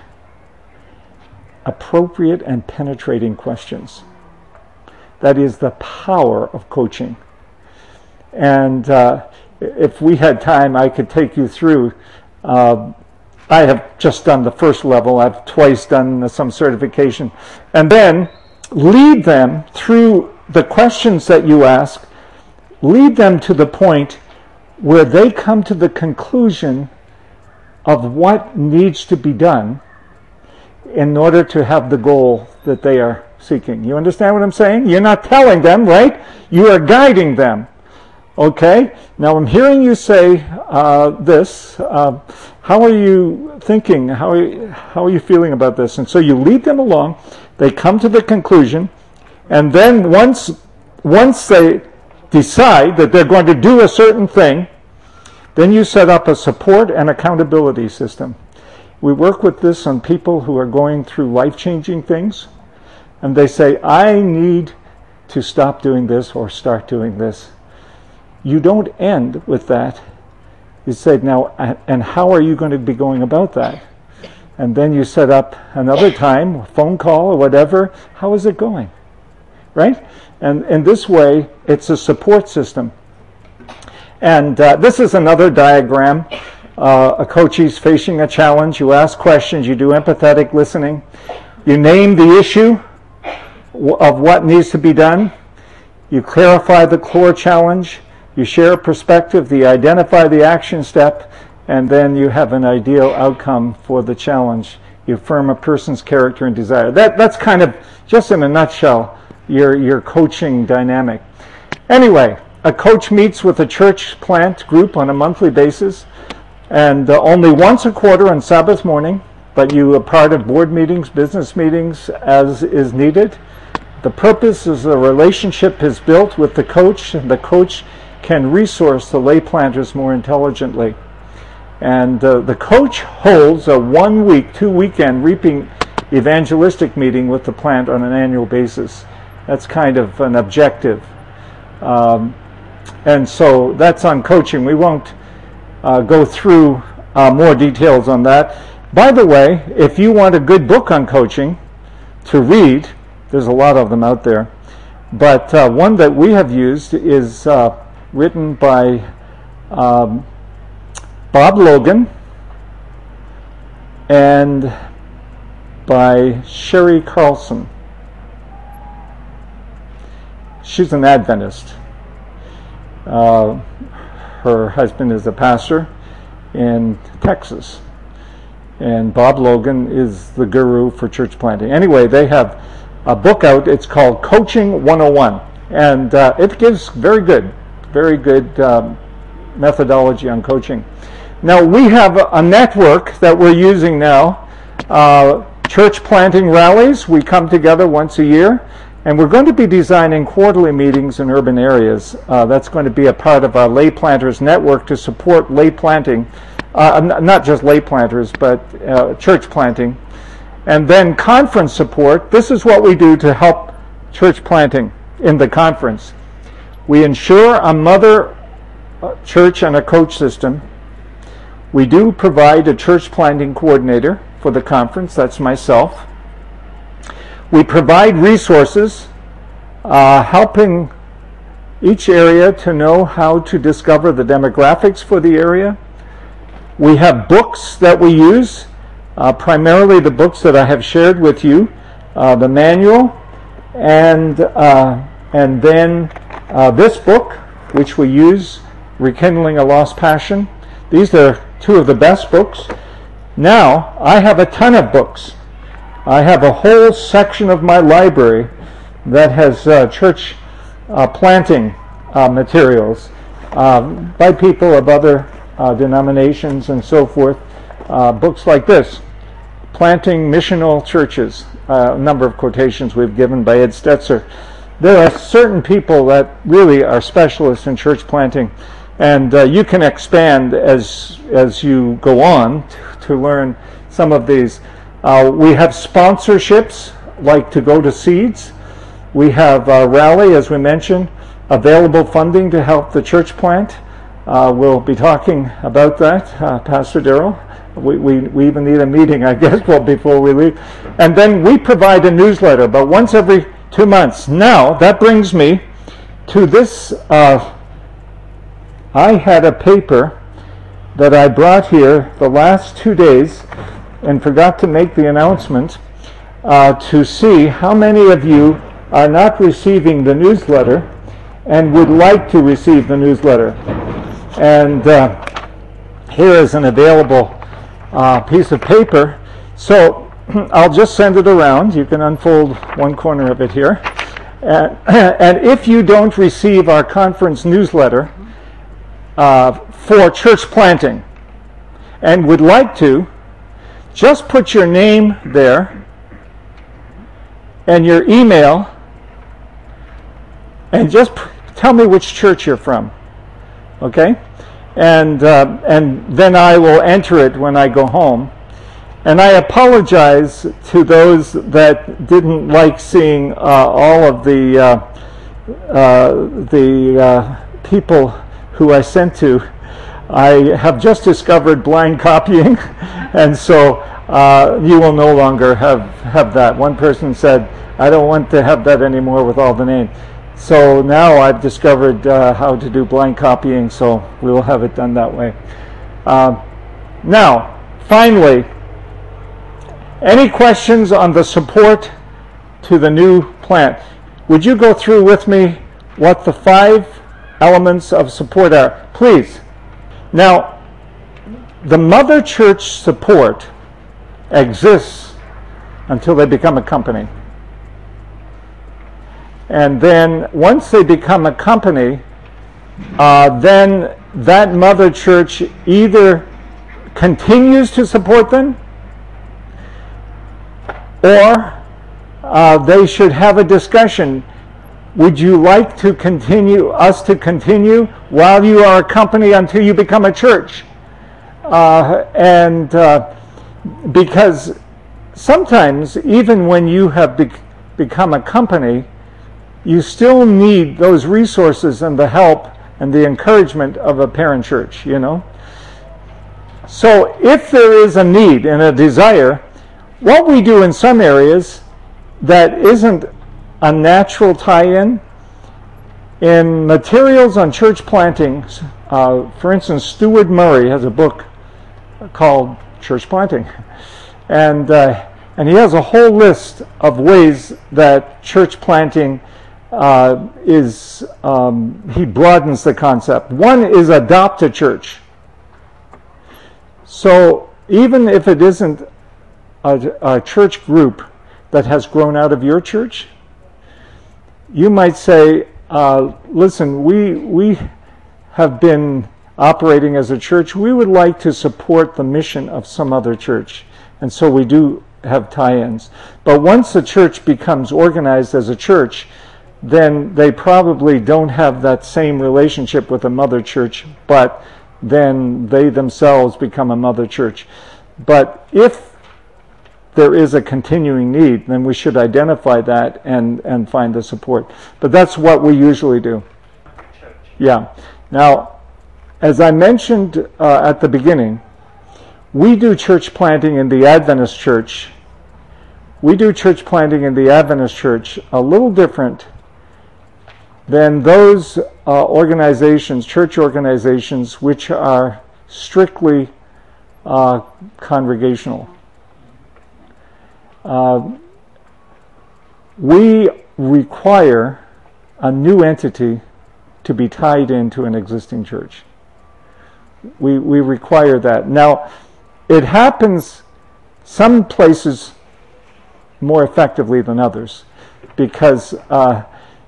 appropriate and penetrating questions. That is the power of coaching. And uh, if we had time, I could take you through. Uh, I have just done the first level. I've twice done some certification. And then lead them through the questions that you ask, lead them to the point where they come to the conclusion of what needs to be done in order to have the goal that they are seeking. You understand what I'm saying? You're not telling them, right? You are guiding them. Okay? Now I'm hearing you say uh, this. Uh, how are you thinking? How are you, how are you feeling about this? And so you lead them along. They come to the conclusion. And then once once they decide that they're going to do a certain thing, then you set up a support and accountability system. We work with this on people who are going through life-changing things. And they say, I need to stop doing this or start doing this. You don't end with that. You say, now, and how are you going to be going about that? And then you set up another time, a phone call or whatever. How is it going? Right? And in this way, it's a support system. And uh, this is another diagram. Uh, a coach is facing a challenge. You ask questions. You do empathetic listening. You name the issue of what needs to be done. you clarify the core challenge, you share a perspective, you identify the action step, and then you have an ideal outcome for the challenge. You affirm a person's character and desire. That, that's kind of, just in a nutshell, your, your coaching dynamic. Anyway, a coach meets with a church plant group on a monthly basis, and uh, only once a quarter on Sabbath morning, but you are part of board meetings, business meetings, as is needed. The purpose is the relationship is built with the coach, and the coach can resource the lay planters more intelligently. And uh, the coach holds a one-week, two-weekend reaping evangelistic meeting with the plant on an annual basis. That's kind of an objective. Um, and so that's on coaching. We won't uh, go through uh, more details on that. By the way, if you want a good book on coaching to read, there's a lot of them out there, but uh, one that we have used is uh, written by um, Bob Logan and by Sherry Carlson. She's an Adventist. Uh, her husband is a pastor in Texas. And Bob Logan is the guru for church planting. Anyway, they have a book out. It's called Coaching one oh one. And uh, it gives very good, very good um, methodology on coaching. Now, we have a network that we're using now. Uh, church planting rallies. We come together once a year. And we're going to be designing quarterly meetings in urban areas. Uh, that's going to be a part of our lay planters network to support lay planting. Uh, n- not just lay planters, but uh, church planting. And then conference support. This is what we do to help church planting in the conference. We ensure a mother uh, church and a coach system. We do provide a church planting coordinator for the conference. That's myself. We provide resources, uh, helping each area to know how to discover the demographics for the area. We have books that we use, uh, primarily the books that I have shared with you, uh, the manual, and uh, and then uh, this book, which we use, Rekindling a Lost Passion. These are two of the best books. Now, I have a ton of books. I have a whole section of my library that has uh, church uh, planting uh, materials uh, by people of other uh, denominations and so forth. Uh, books like this, Planting Missional Churches, uh, a number of quotations we've given by Ed Stetzer. There are certain people that really are specialists in church planting, and uh, you can expand as, as you go on to, to learn some of these. Uh, we have sponsorships, like To Go to Seeds. We have uh, Rally, as we mentioned, available funding to help the church plant. Uh, we'll be talking about that, uh, Pastor Darrell. We, we, we even need a meeting, I guess, well, before we leave. And then we provide a newsletter, but once every two months. Now, that brings me to this. Uh, I had a paper that I brought here the last two days and forgot to make the announcement uh, to see how many of you are not receiving the newsletter and would like to receive the newsletter. And uh, here is an available uh, piece of paper. So I'll just send it around. You can unfold one corner of it here. And, and if you don't receive our conference newsletter uh, for church planting and would like to, just put your name there and your email and just p- tell me which church you're from, okay? And uh, and then I will enter it when I go home. And I apologize to those that didn't like seeing uh, all of the uh, uh, the uh, people who I sent to. I have just discovered blind copying, and so uh, you will no longer have, have that. One person said, I don't want to have that anymore with all the names. So now I've discovered uh, how to do blind copying, so we will have it done that way. Uh, now, finally, any questions on the support to the new plant? Would you go through with me what the five elements of support are. Please. Now, the mother church support exists until they become a company. And then once they become a company, uh, then that mother church either continues to support them, or uh, they should have a discussion. Would you like to continue, us to continue while you are a company until you become a church? Uh, and uh, because sometimes, even when you have be- become a company, you still need those resources and the help and the encouragement of a parent church, you know? So if there is a need and a desire, what we do in some areas that isn't a natural tie-in, in materials on church planting, uh, for instance, Stuart Murray has a book called Church Planting. And uh, and he has a whole list of ways that church planting uh, is, um, he broadens the concept. One is adopt a church. So even if it isn't a, a church group that has grown out of your church, you might say, uh, listen, we we have been operating as a church. We would like to support the mission of some other church. And so we do have tie-ins. But once the church becomes organized as a church, then they probably don't have that same relationship with a mother church, but then they themselves become a mother church. But if there is a continuing need, then we should identify that and, and find the support. But that's what we usually do. Yeah. Now, as I mentioned uh, at the beginning, we do church planting in the Adventist church. We do church planting in the Adventist church a little different than those uh, organizations, church organizations, which are strictly uh, congregational. Uh, we require a new entity to be tied into an existing church. We we require that. Now, it happens some places more effectively than others, because uh,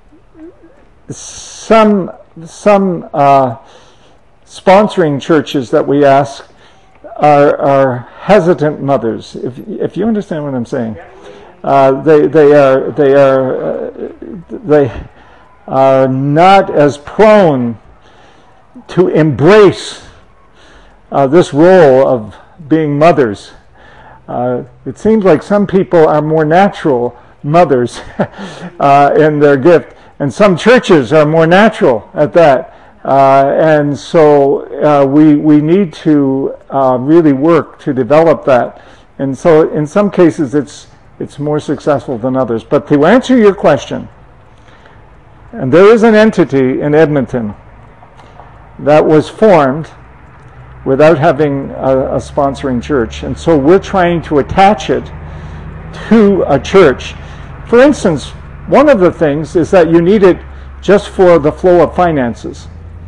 some some uh, sponsoring churches that we ask are, are hesitant mothers. If if you understand what I'm saying, uh, they they are they are uh, they are not as prone to embrace uh, this role of being mothers. Uh, it seems like some people are more natural mothers uh, in their gift, and some churches are more natural at that. Uh, and so uh, we we need to uh, really work to develop that. And so in some cases it's it's more successful than others. But to answer your question, and there is an entity in Edmonton that was formed without having a, a sponsoring church. And so we're trying to attach it to a church. For instance, one of the things is that you need it just for the flow of finances,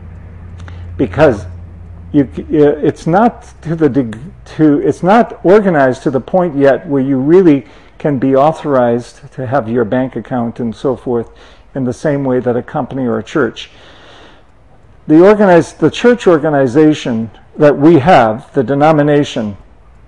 because you, it's not to the to it's not organized to the point yet where you really can be authorized to have your bank account and so forth in the same way that a company or a church. The organized the church organization that we have, the denomination,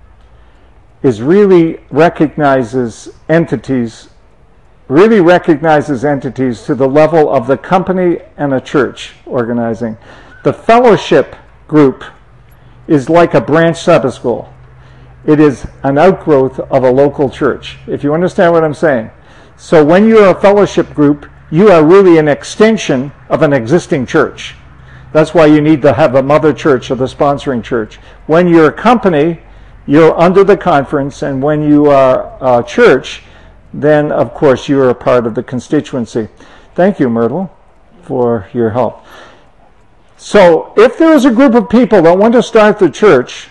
is really recognizes entities, really recognizes entities to the level of the company and a church organizing. The fellowship group is like a branch Sabbath school. It is an outgrowth of a local church, if you understand what I'm saying. So when you're a fellowship group, you are really an extension of an existing church. That's why you need to have a mother church or the sponsoring church. When you're a company, you're under the conference, and when you are a church, then of course you're a part of the constituency. Thank you, Myrtle, for your help. So if there is a group of people that want to start the church,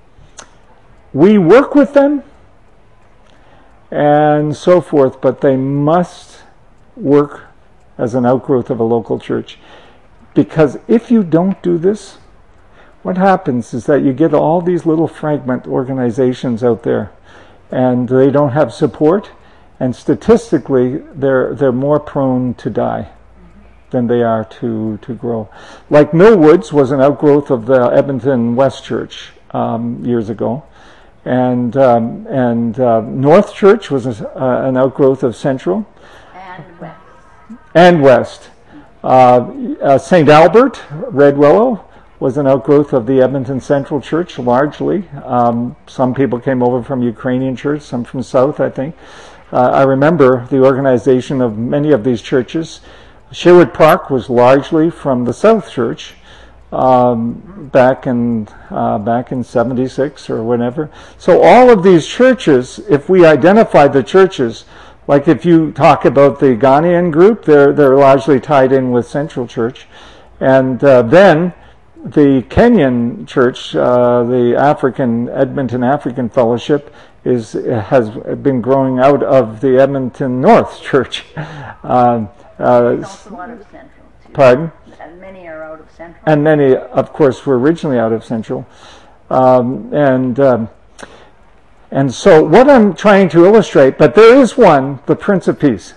we work with them and so forth, but they must work as an outgrowth of a local church. Because if you don't do this, what happens is that you get all these little fragment organizations out there, and they don't have support, and statistically they're they're more prone to die than they are to, to grow. Like Millwoods was an outgrowth of the Edmonton West Church um, years ago, and um, and uh, North Church was a, uh, an outgrowth of Central And West. and West. Uh, uh, Saint Albert, Red Willow, was an outgrowth of the Edmonton Central Church, largely. Um, some people came over from Ukrainian church, some from South, I think. Uh, I remember the organization of many of these churches. Sherwood Park was largely from the South Church um, back in uh, back in seventy-six or whatever. So all of these churches, if we identify the churches, like if you talk about the Ghanaian group, they're they're largely tied in with Central Church, and uh, then the Kenyan Church, uh, the African Edmonton African Fellowship, is has been growing out of the Edmonton North Church. Um, uh, There's also out of Central, too. pardon? And many are out of Central. And many, of course, were originally out of Central. Um, and um, and so what I'm trying to illustrate, but there is one, the Prince of Peace,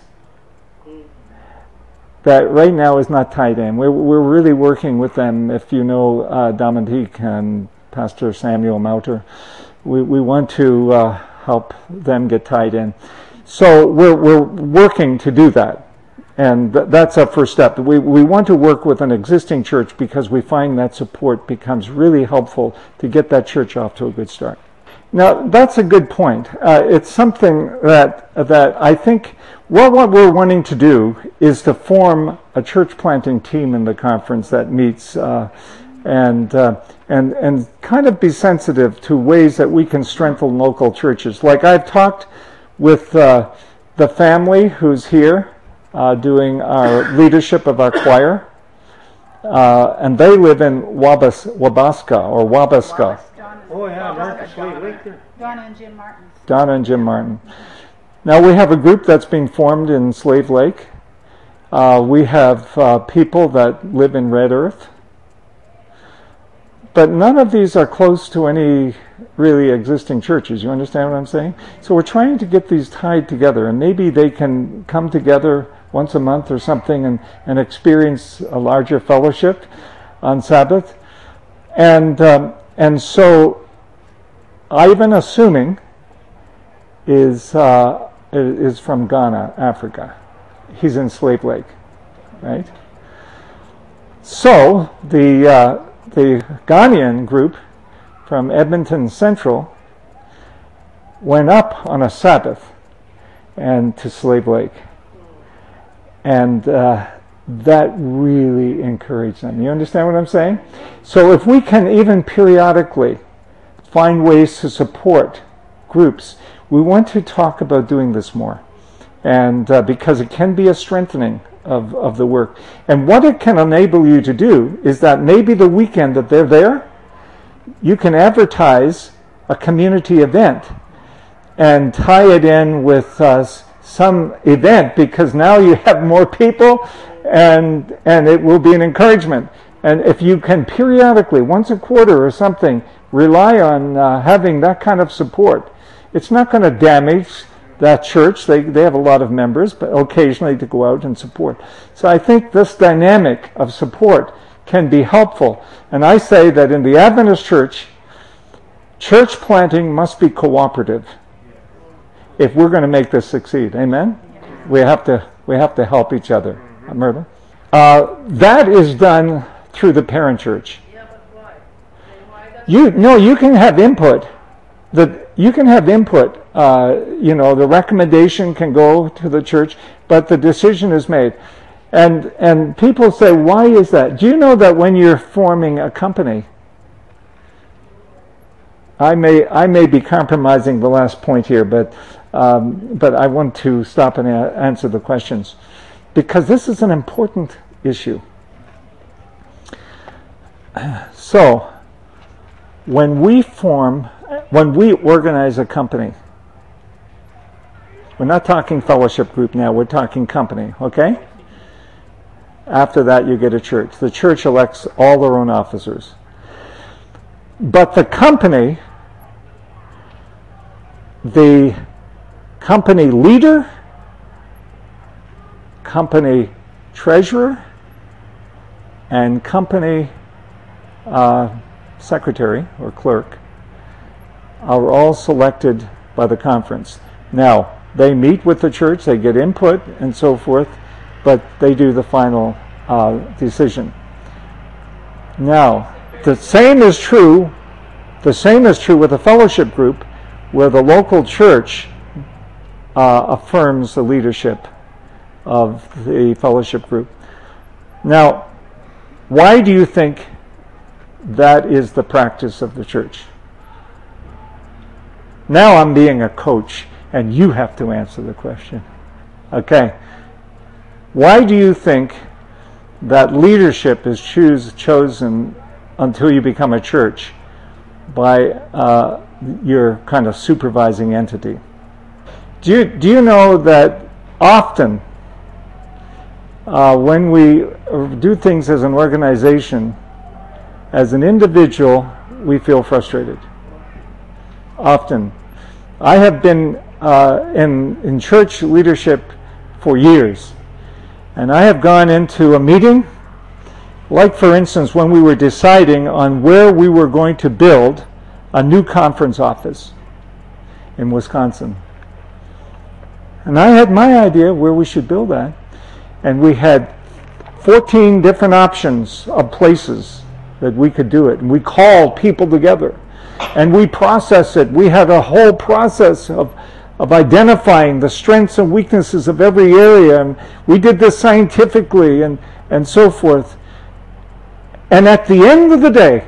that right now is not tied in. We're, we're really working with them. If you know uh, Dominique and Pastor Samuel Mouter, we, we want to uh, help them get tied in. So we're we're working to do that. And th- that's our first step. We we want to work with an existing church because we find that support becomes really helpful to get that church off to a good start. Now, that's a good point. Uh, it's something that that I think what, what we're wanting to do is to form a church planting team in the conference that meets uh, and uh, and and kind of be sensitive to ways that we can strengthen local churches. Like I've talked with uh, the family who's here uh, doing our leadership of our choir, uh, and they live in Wabas, Wabaska or Wabaska. Oh, yeah, Marcus Slate Lake there. Donna and Jim Martin. Donna and Jim Martin. Now we have a group that's being formed in Slave Lake. Uh, we have uh, people that live in Red Earth. But none of these are close to any really existing churches. You understand what I'm saying? So we're trying to get these tied together, and maybe they can come together once a month or something and, and experience a larger fellowship on Sabbath. And um, and so Ivan, assuming, is uh, is from Ghana, Africa. He's in Slave Lake, right? So the uh, the Ghanaian group from Edmonton Central went up on a Sabbath and to Slave Lake, and uh, that really encouraged them. You understand what I'm saying? So if we can even periodically find ways to support groups, we want to talk about doing this more, and uh, because it can be a strengthening of, of the work. And what it can enable you to do is that maybe the weekend that they're there, you can advertise a community event and tie it in with uh, some event, because now you have more people, and and it will be an encouragement. And if you can periodically, once a quarter or something, rely on uh, having that kind of support, it's not going to damage that church. They they have a lot of members, but occasionally to go out and support. So I think this dynamic of support can be helpful. And I say that in the Adventist church, church planting must be cooperative if we're going to make this succeed. Amen? We have to we have to help each other. Murder. Uh, that is done through the parent church. You no, you can have input. The you can have input. Uh, you know, the recommendation can go to the church, but the decision is made. And and people say, why is that? Do you know that when you're forming a company, I may I may be compromising the last point here, but um, but I want to stop and a- answer the questions, because this is an important issue. So, when we form, when we organize a company, we're not talking fellowship group now, we're talking company, okay? After that, you get a church. The church elects all their own officers. But the company, the company leader, company treasurer, and company uh, secretary or clerk are all selected by the conference. Now, they meet with the church, they get input and so forth, but they do the final uh, decision. Now, the same is true, the same is true with a fellowship group where the local church uh, affirms the leadership of the fellowship group. Now, why do you think that is the practice of the church? Now I'm being a coach, and you have to answer the question. Okay. Why do you think that leadership is choose, chosen until you become a church by uh, your kind of supervising entity? Do you, do you know that often uh, when we do things as an organization, as an individual, we feel frustrated? Often. I have been uh, in, in church leadership for years, and I have gone into a meeting, like for instance when we were deciding on where we were going to build a new conference office in Wisconsin. And I had my idea where we should build that, and we had fourteen different options of places that we could do it, and we called people together. And we process it. We had a whole process of, of identifying the strengths and weaknesses of every area. And we did this scientifically and, and so forth. And at the end of the day,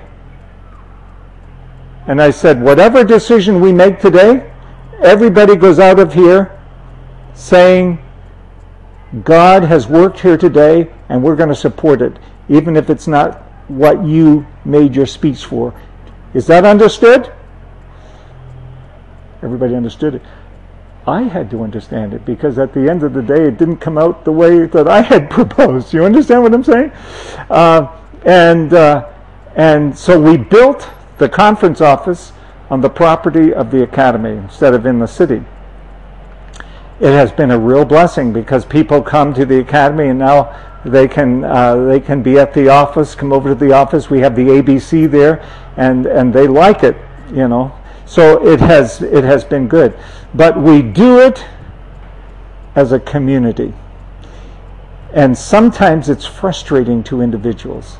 and I said, whatever decision we make today, everybody goes out of here saying, God has worked here today and we're going to support it, even if it's not what you made your speech for. Is that understood? Everybody understood it. I had to understand it because at the end of the day it didn't come out the way that I had proposed. You understand what I'm saying? Uh, and uh, and so we built the conference office on the property of the academy instead of in the city. It has been a real blessing because people come to the academy and now they can uh, they can be at the office, come over to the office. We have the A B C there, and and they like it, you know. So it has it has been good, but we do it as a community, and sometimes it's frustrating to individuals.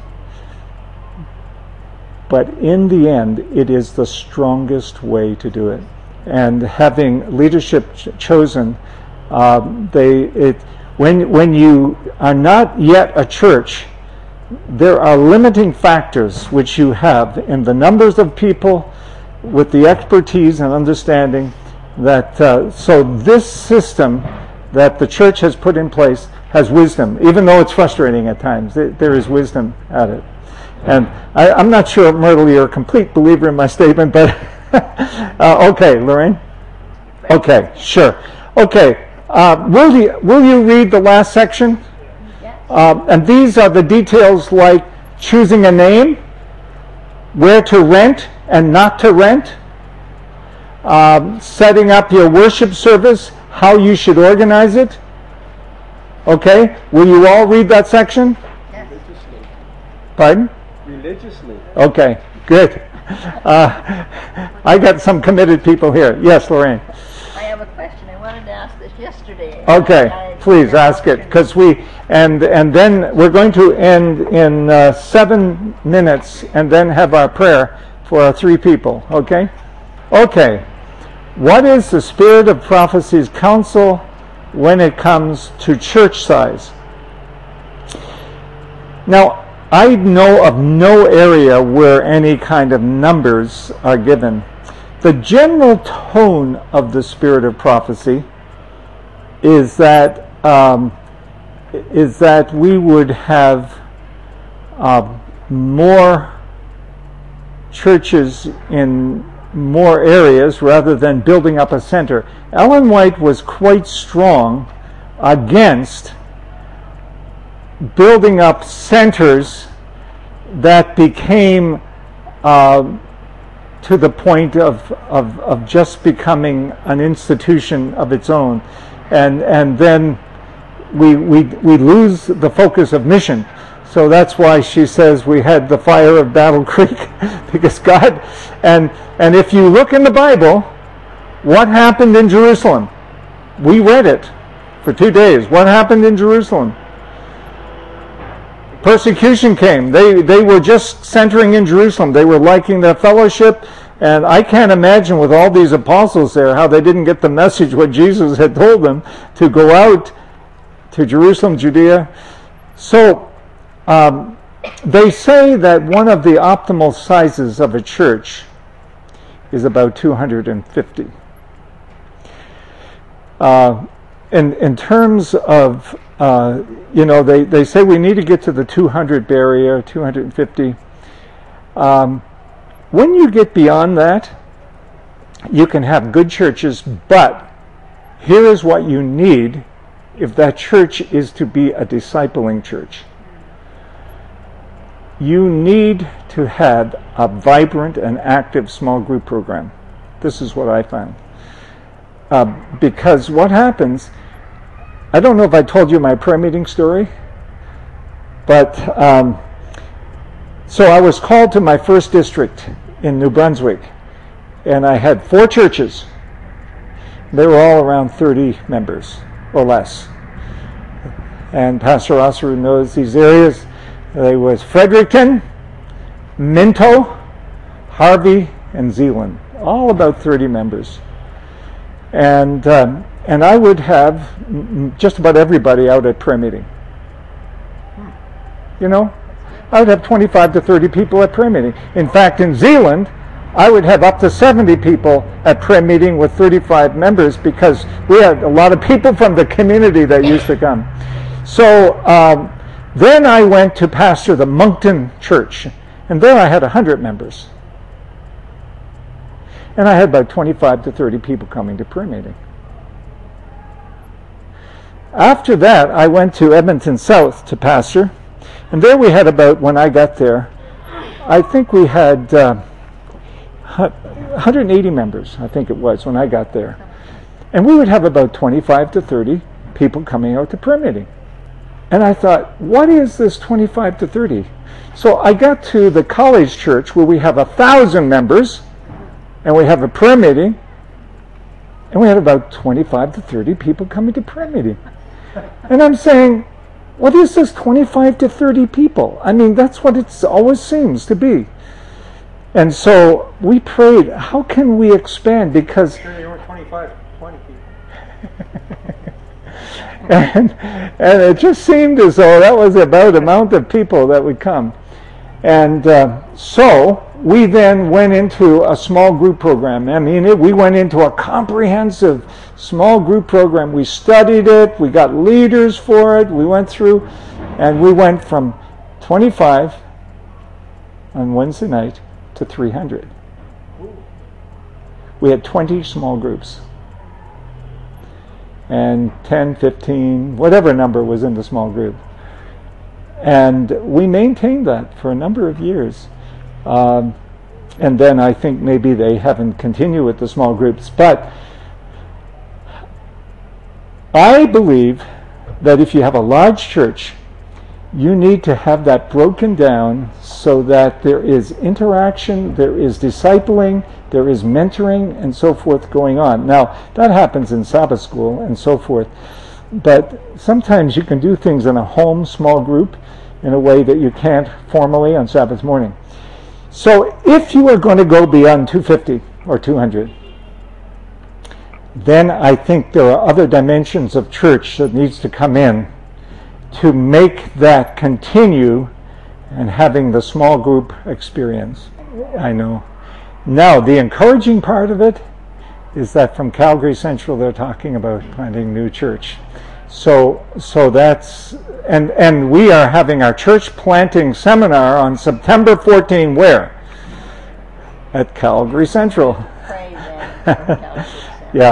But in the end, it is the strongest way to do it. And having leadership ch- chosen, um, they it. When when you are not yet a church, there are limiting factors which you have in the numbers of people with the expertise and understanding that, uh, so this system that the church has put in place has wisdom, even though it's frustrating at times. There is wisdom at it. And I, I'm not sure, Myrtle, you're a complete believer in my statement, but uh, okay, Lorraine? Okay, sure. Okay. Uh, will you will you read the last section? Yes. Uh, and these are the details like choosing a name, where to rent and not to rent, um, setting up your worship service, how you should organize it. Okay, will you all read that section? Yes. Religiously. Pardon? Religiously. Okay, good. Uh, I got some committed people here. Yes, Lorraine. I have a question. I wanted to ask this yesterday. Okay, I- I- please ask it, because we and and then we're going to end in uh, seven minutes, and then have our prayer for our three people. Okay, okay. What is the Spirit of Prophecy's counsel when it comes to church size? Now, I know of no area where any kind of numbers are given. The general tone of the Spirit of Prophecy is that um, is that we would have uh, more churches in more areas rather than building up a center. Ellen White was quite strong against building up centers that became uh, to the point of, of, of just becoming an institution of its own. And, and then we, we, we lose the focus of mission. So that's why she says we had the fire of Battle Creek, because God, and, and if you look in the Bible, what happened in Jerusalem? We read it for two days. What happened in Jerusalem? Persecution came. They they were just centering in Jerusalem. They were liking their fellowship, and I can't imagine with all these apostles there how they didn't get the message what Jesus had told them to go out to Jerusalem, Judea. So um, they say that one of the optimal sizes of a church is about two hundred fifty. Uh, in in terms of uh, you know, they, they say we need to get to the two hundred barrier, two hundred fifty. Um, when you get beyond that, you can have good churches, but here is what you need if that church is to be a discipling church. You need to have a vibrant and active small group program. This is what I found. Uh, because what happens, I don't know if I told you my prayer meeting story, but um, so I was called to my first district in New Brunswick, and I had four churches. They were all around thirty members or less. And Pastor Osser knows these areas. They was Fredericton, Minto, Harvey, and Zeeland, all about thirty members. And um, and I would have just about everybody out at prayer meeting. You know, I would have twenty-five to thirty people at prayer meeting. In fact, in Zeeland, I would have up to seventy people at prayer meeting with thirty-five members, because we had a lot of people from the community that used to come. So um, then I went to pastor the Moncton Church, and there I had one hundred members. And I had about twenty-five to thirty people coming to prayer meeting. After that, I went to Edmonton South to pastor, and there we had about, when I got there, I think we had uh, one hundred eighty members, I think it was, when I got there. And we would have about twenty-five to thirty people coming out to prayer meeting. And I thought, what is this twenty-five to thirty? So I got to the college church where we have one thousand members, and we have a prayer meeting, and we had about twenty-five to thirty people coming to prayer meeting. And I'm saying, what is this twenty-five to thirty people? I mean, that's what it always seems to be. And so we prayed, how can we expand? Because Sure, there were twenty-five, twenty people. and, and it just seemed as though that was about the amount of people that would come. And uh, so we then went into a small group program. I mean, it, we went into a comprehensive small group program. We studied it. We got leaders for it. We went through, and we went from twenty-five on Wednesday night to three hundred. We had twenty small groups. And ten, fifteen, whatever number was in the small group. And we maintained that for a number of years. Um, and then I think maybe they haven't continued with the small groups. But I believe that if you have a large church, you need to have that broken down so that there is interaction, there is discipling, there is mentoring, and so forth going on. Now, that happens in Sabbath school and so forth. But sometimes you can do things in a home small group in a way that you can't formally on Sabbath morning. So if you are going to go beyond two hundred fifty or two hundred, then I think there are other dimensions of church that needs to come in to make that continue and having the small group experience. I know. Now, the encouraging part of it is that from Calgary Central they're talking about planting new church. So so that's, and, and we are having our church planting seminar on September fourteenth, where? At Calgary Central. Pray then. Yeah.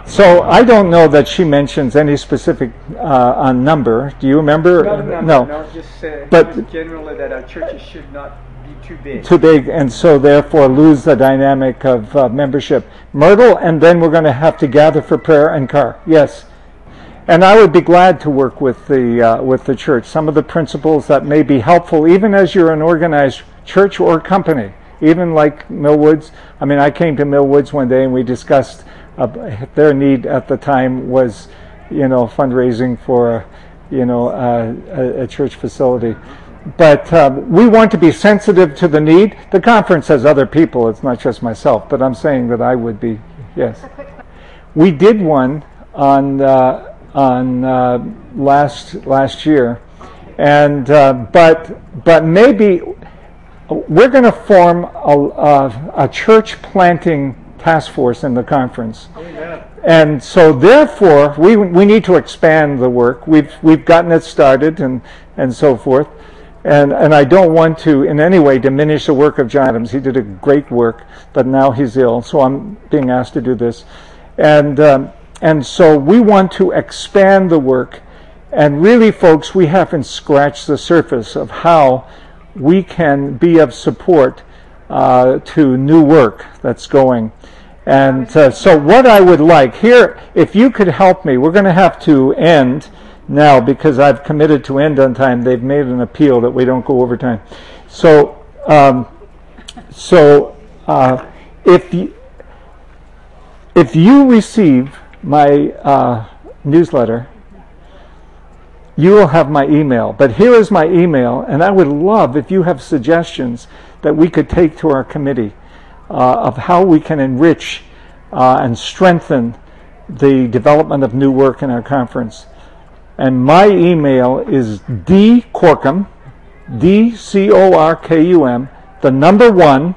So I don't know that she mentions any specific uh, on number. Do you remember? Not a number, no. no, just uh, But generally that our churches should not be too big. Too big, and so therefore lose the dynamic of uh, membership. Myrtle, and then we're going to have to gather for prayer and car. Yes. And I would be glad to work with the uh, with the church. Some of the principles that may be helpful, even as you're an organized church or company, even like Millwoods. I mean, I came to Millwoods one day and we discussed uh, their need at the time was, you know, fundraising for, you know, uh, a, a church facility. But um, we want to be sensitive to the need. The conference has other people. It's not just myself. But I'm saying that I would be. Yes. We did one on. Uh, on uh, last last year, and uh, but but maybe we're going to form a, a, a church planting task force in the conference. Amen. And so therefore we we need to expand the work. We've we've gotten it started and and so forth, and and I don't want to in any way diminish the work of John Adams. He did a great work, but now he's ill, so I'm being asked to do this, and. Um, And so we want to expand the work. And really, folks, we haven't scratched the surface of how we can be of support uh, to new work that's going. And uh, so what I would like here, if you could help me, we're going to have to end now because I've committed to end on time. They've made an appeal that we don't go over time. So, um, so uh, if you, if you receive my uh, newsletter, you will have my email. But here is my email, and I would love if you have suggestions that we could take to our committee uh, of how we can enrich uh, and strengthen the development of new work in our conference. And my email is dcorkum, D C O R K U M, the number one,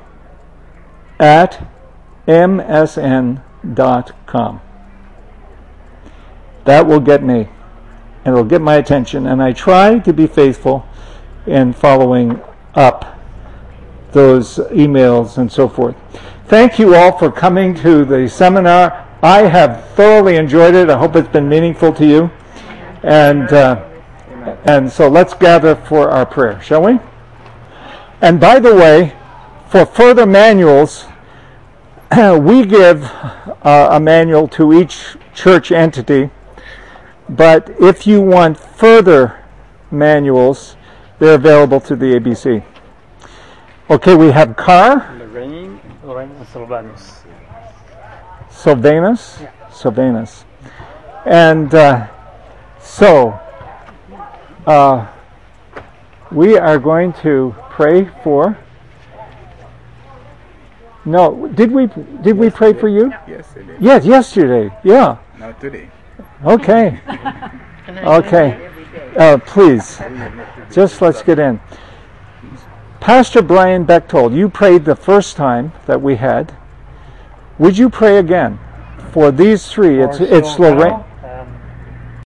at M S N dot com. That will get me, and it'll get my attention, and I try to be faithful in following up those emails and so forth. Thank you all for coming to the seminar. I have thoroughly enjoyed it. I hope it's been meaningful to you. And uh, and so let's gather for our prayer, shall we? And by the way, for further manuals, we give uh, a manual to each church entity. But if you want further manuals, they're available to the A B C. Okay, we have Carr. Lorraine, Lorraine and Sylvanus. Sylvanus? Yeah. Sylvanus. And uh, so, uh, we are going to pray for... No, did we did we pray for you? Yesterday. Yes, yesterday. Yeah. Not today. Okay. Okay. Uh, please, just let's get in. Pastor Brian Bechtold, you prayed the first time that we had. Would you pray again for these three? It's it's Lorraine.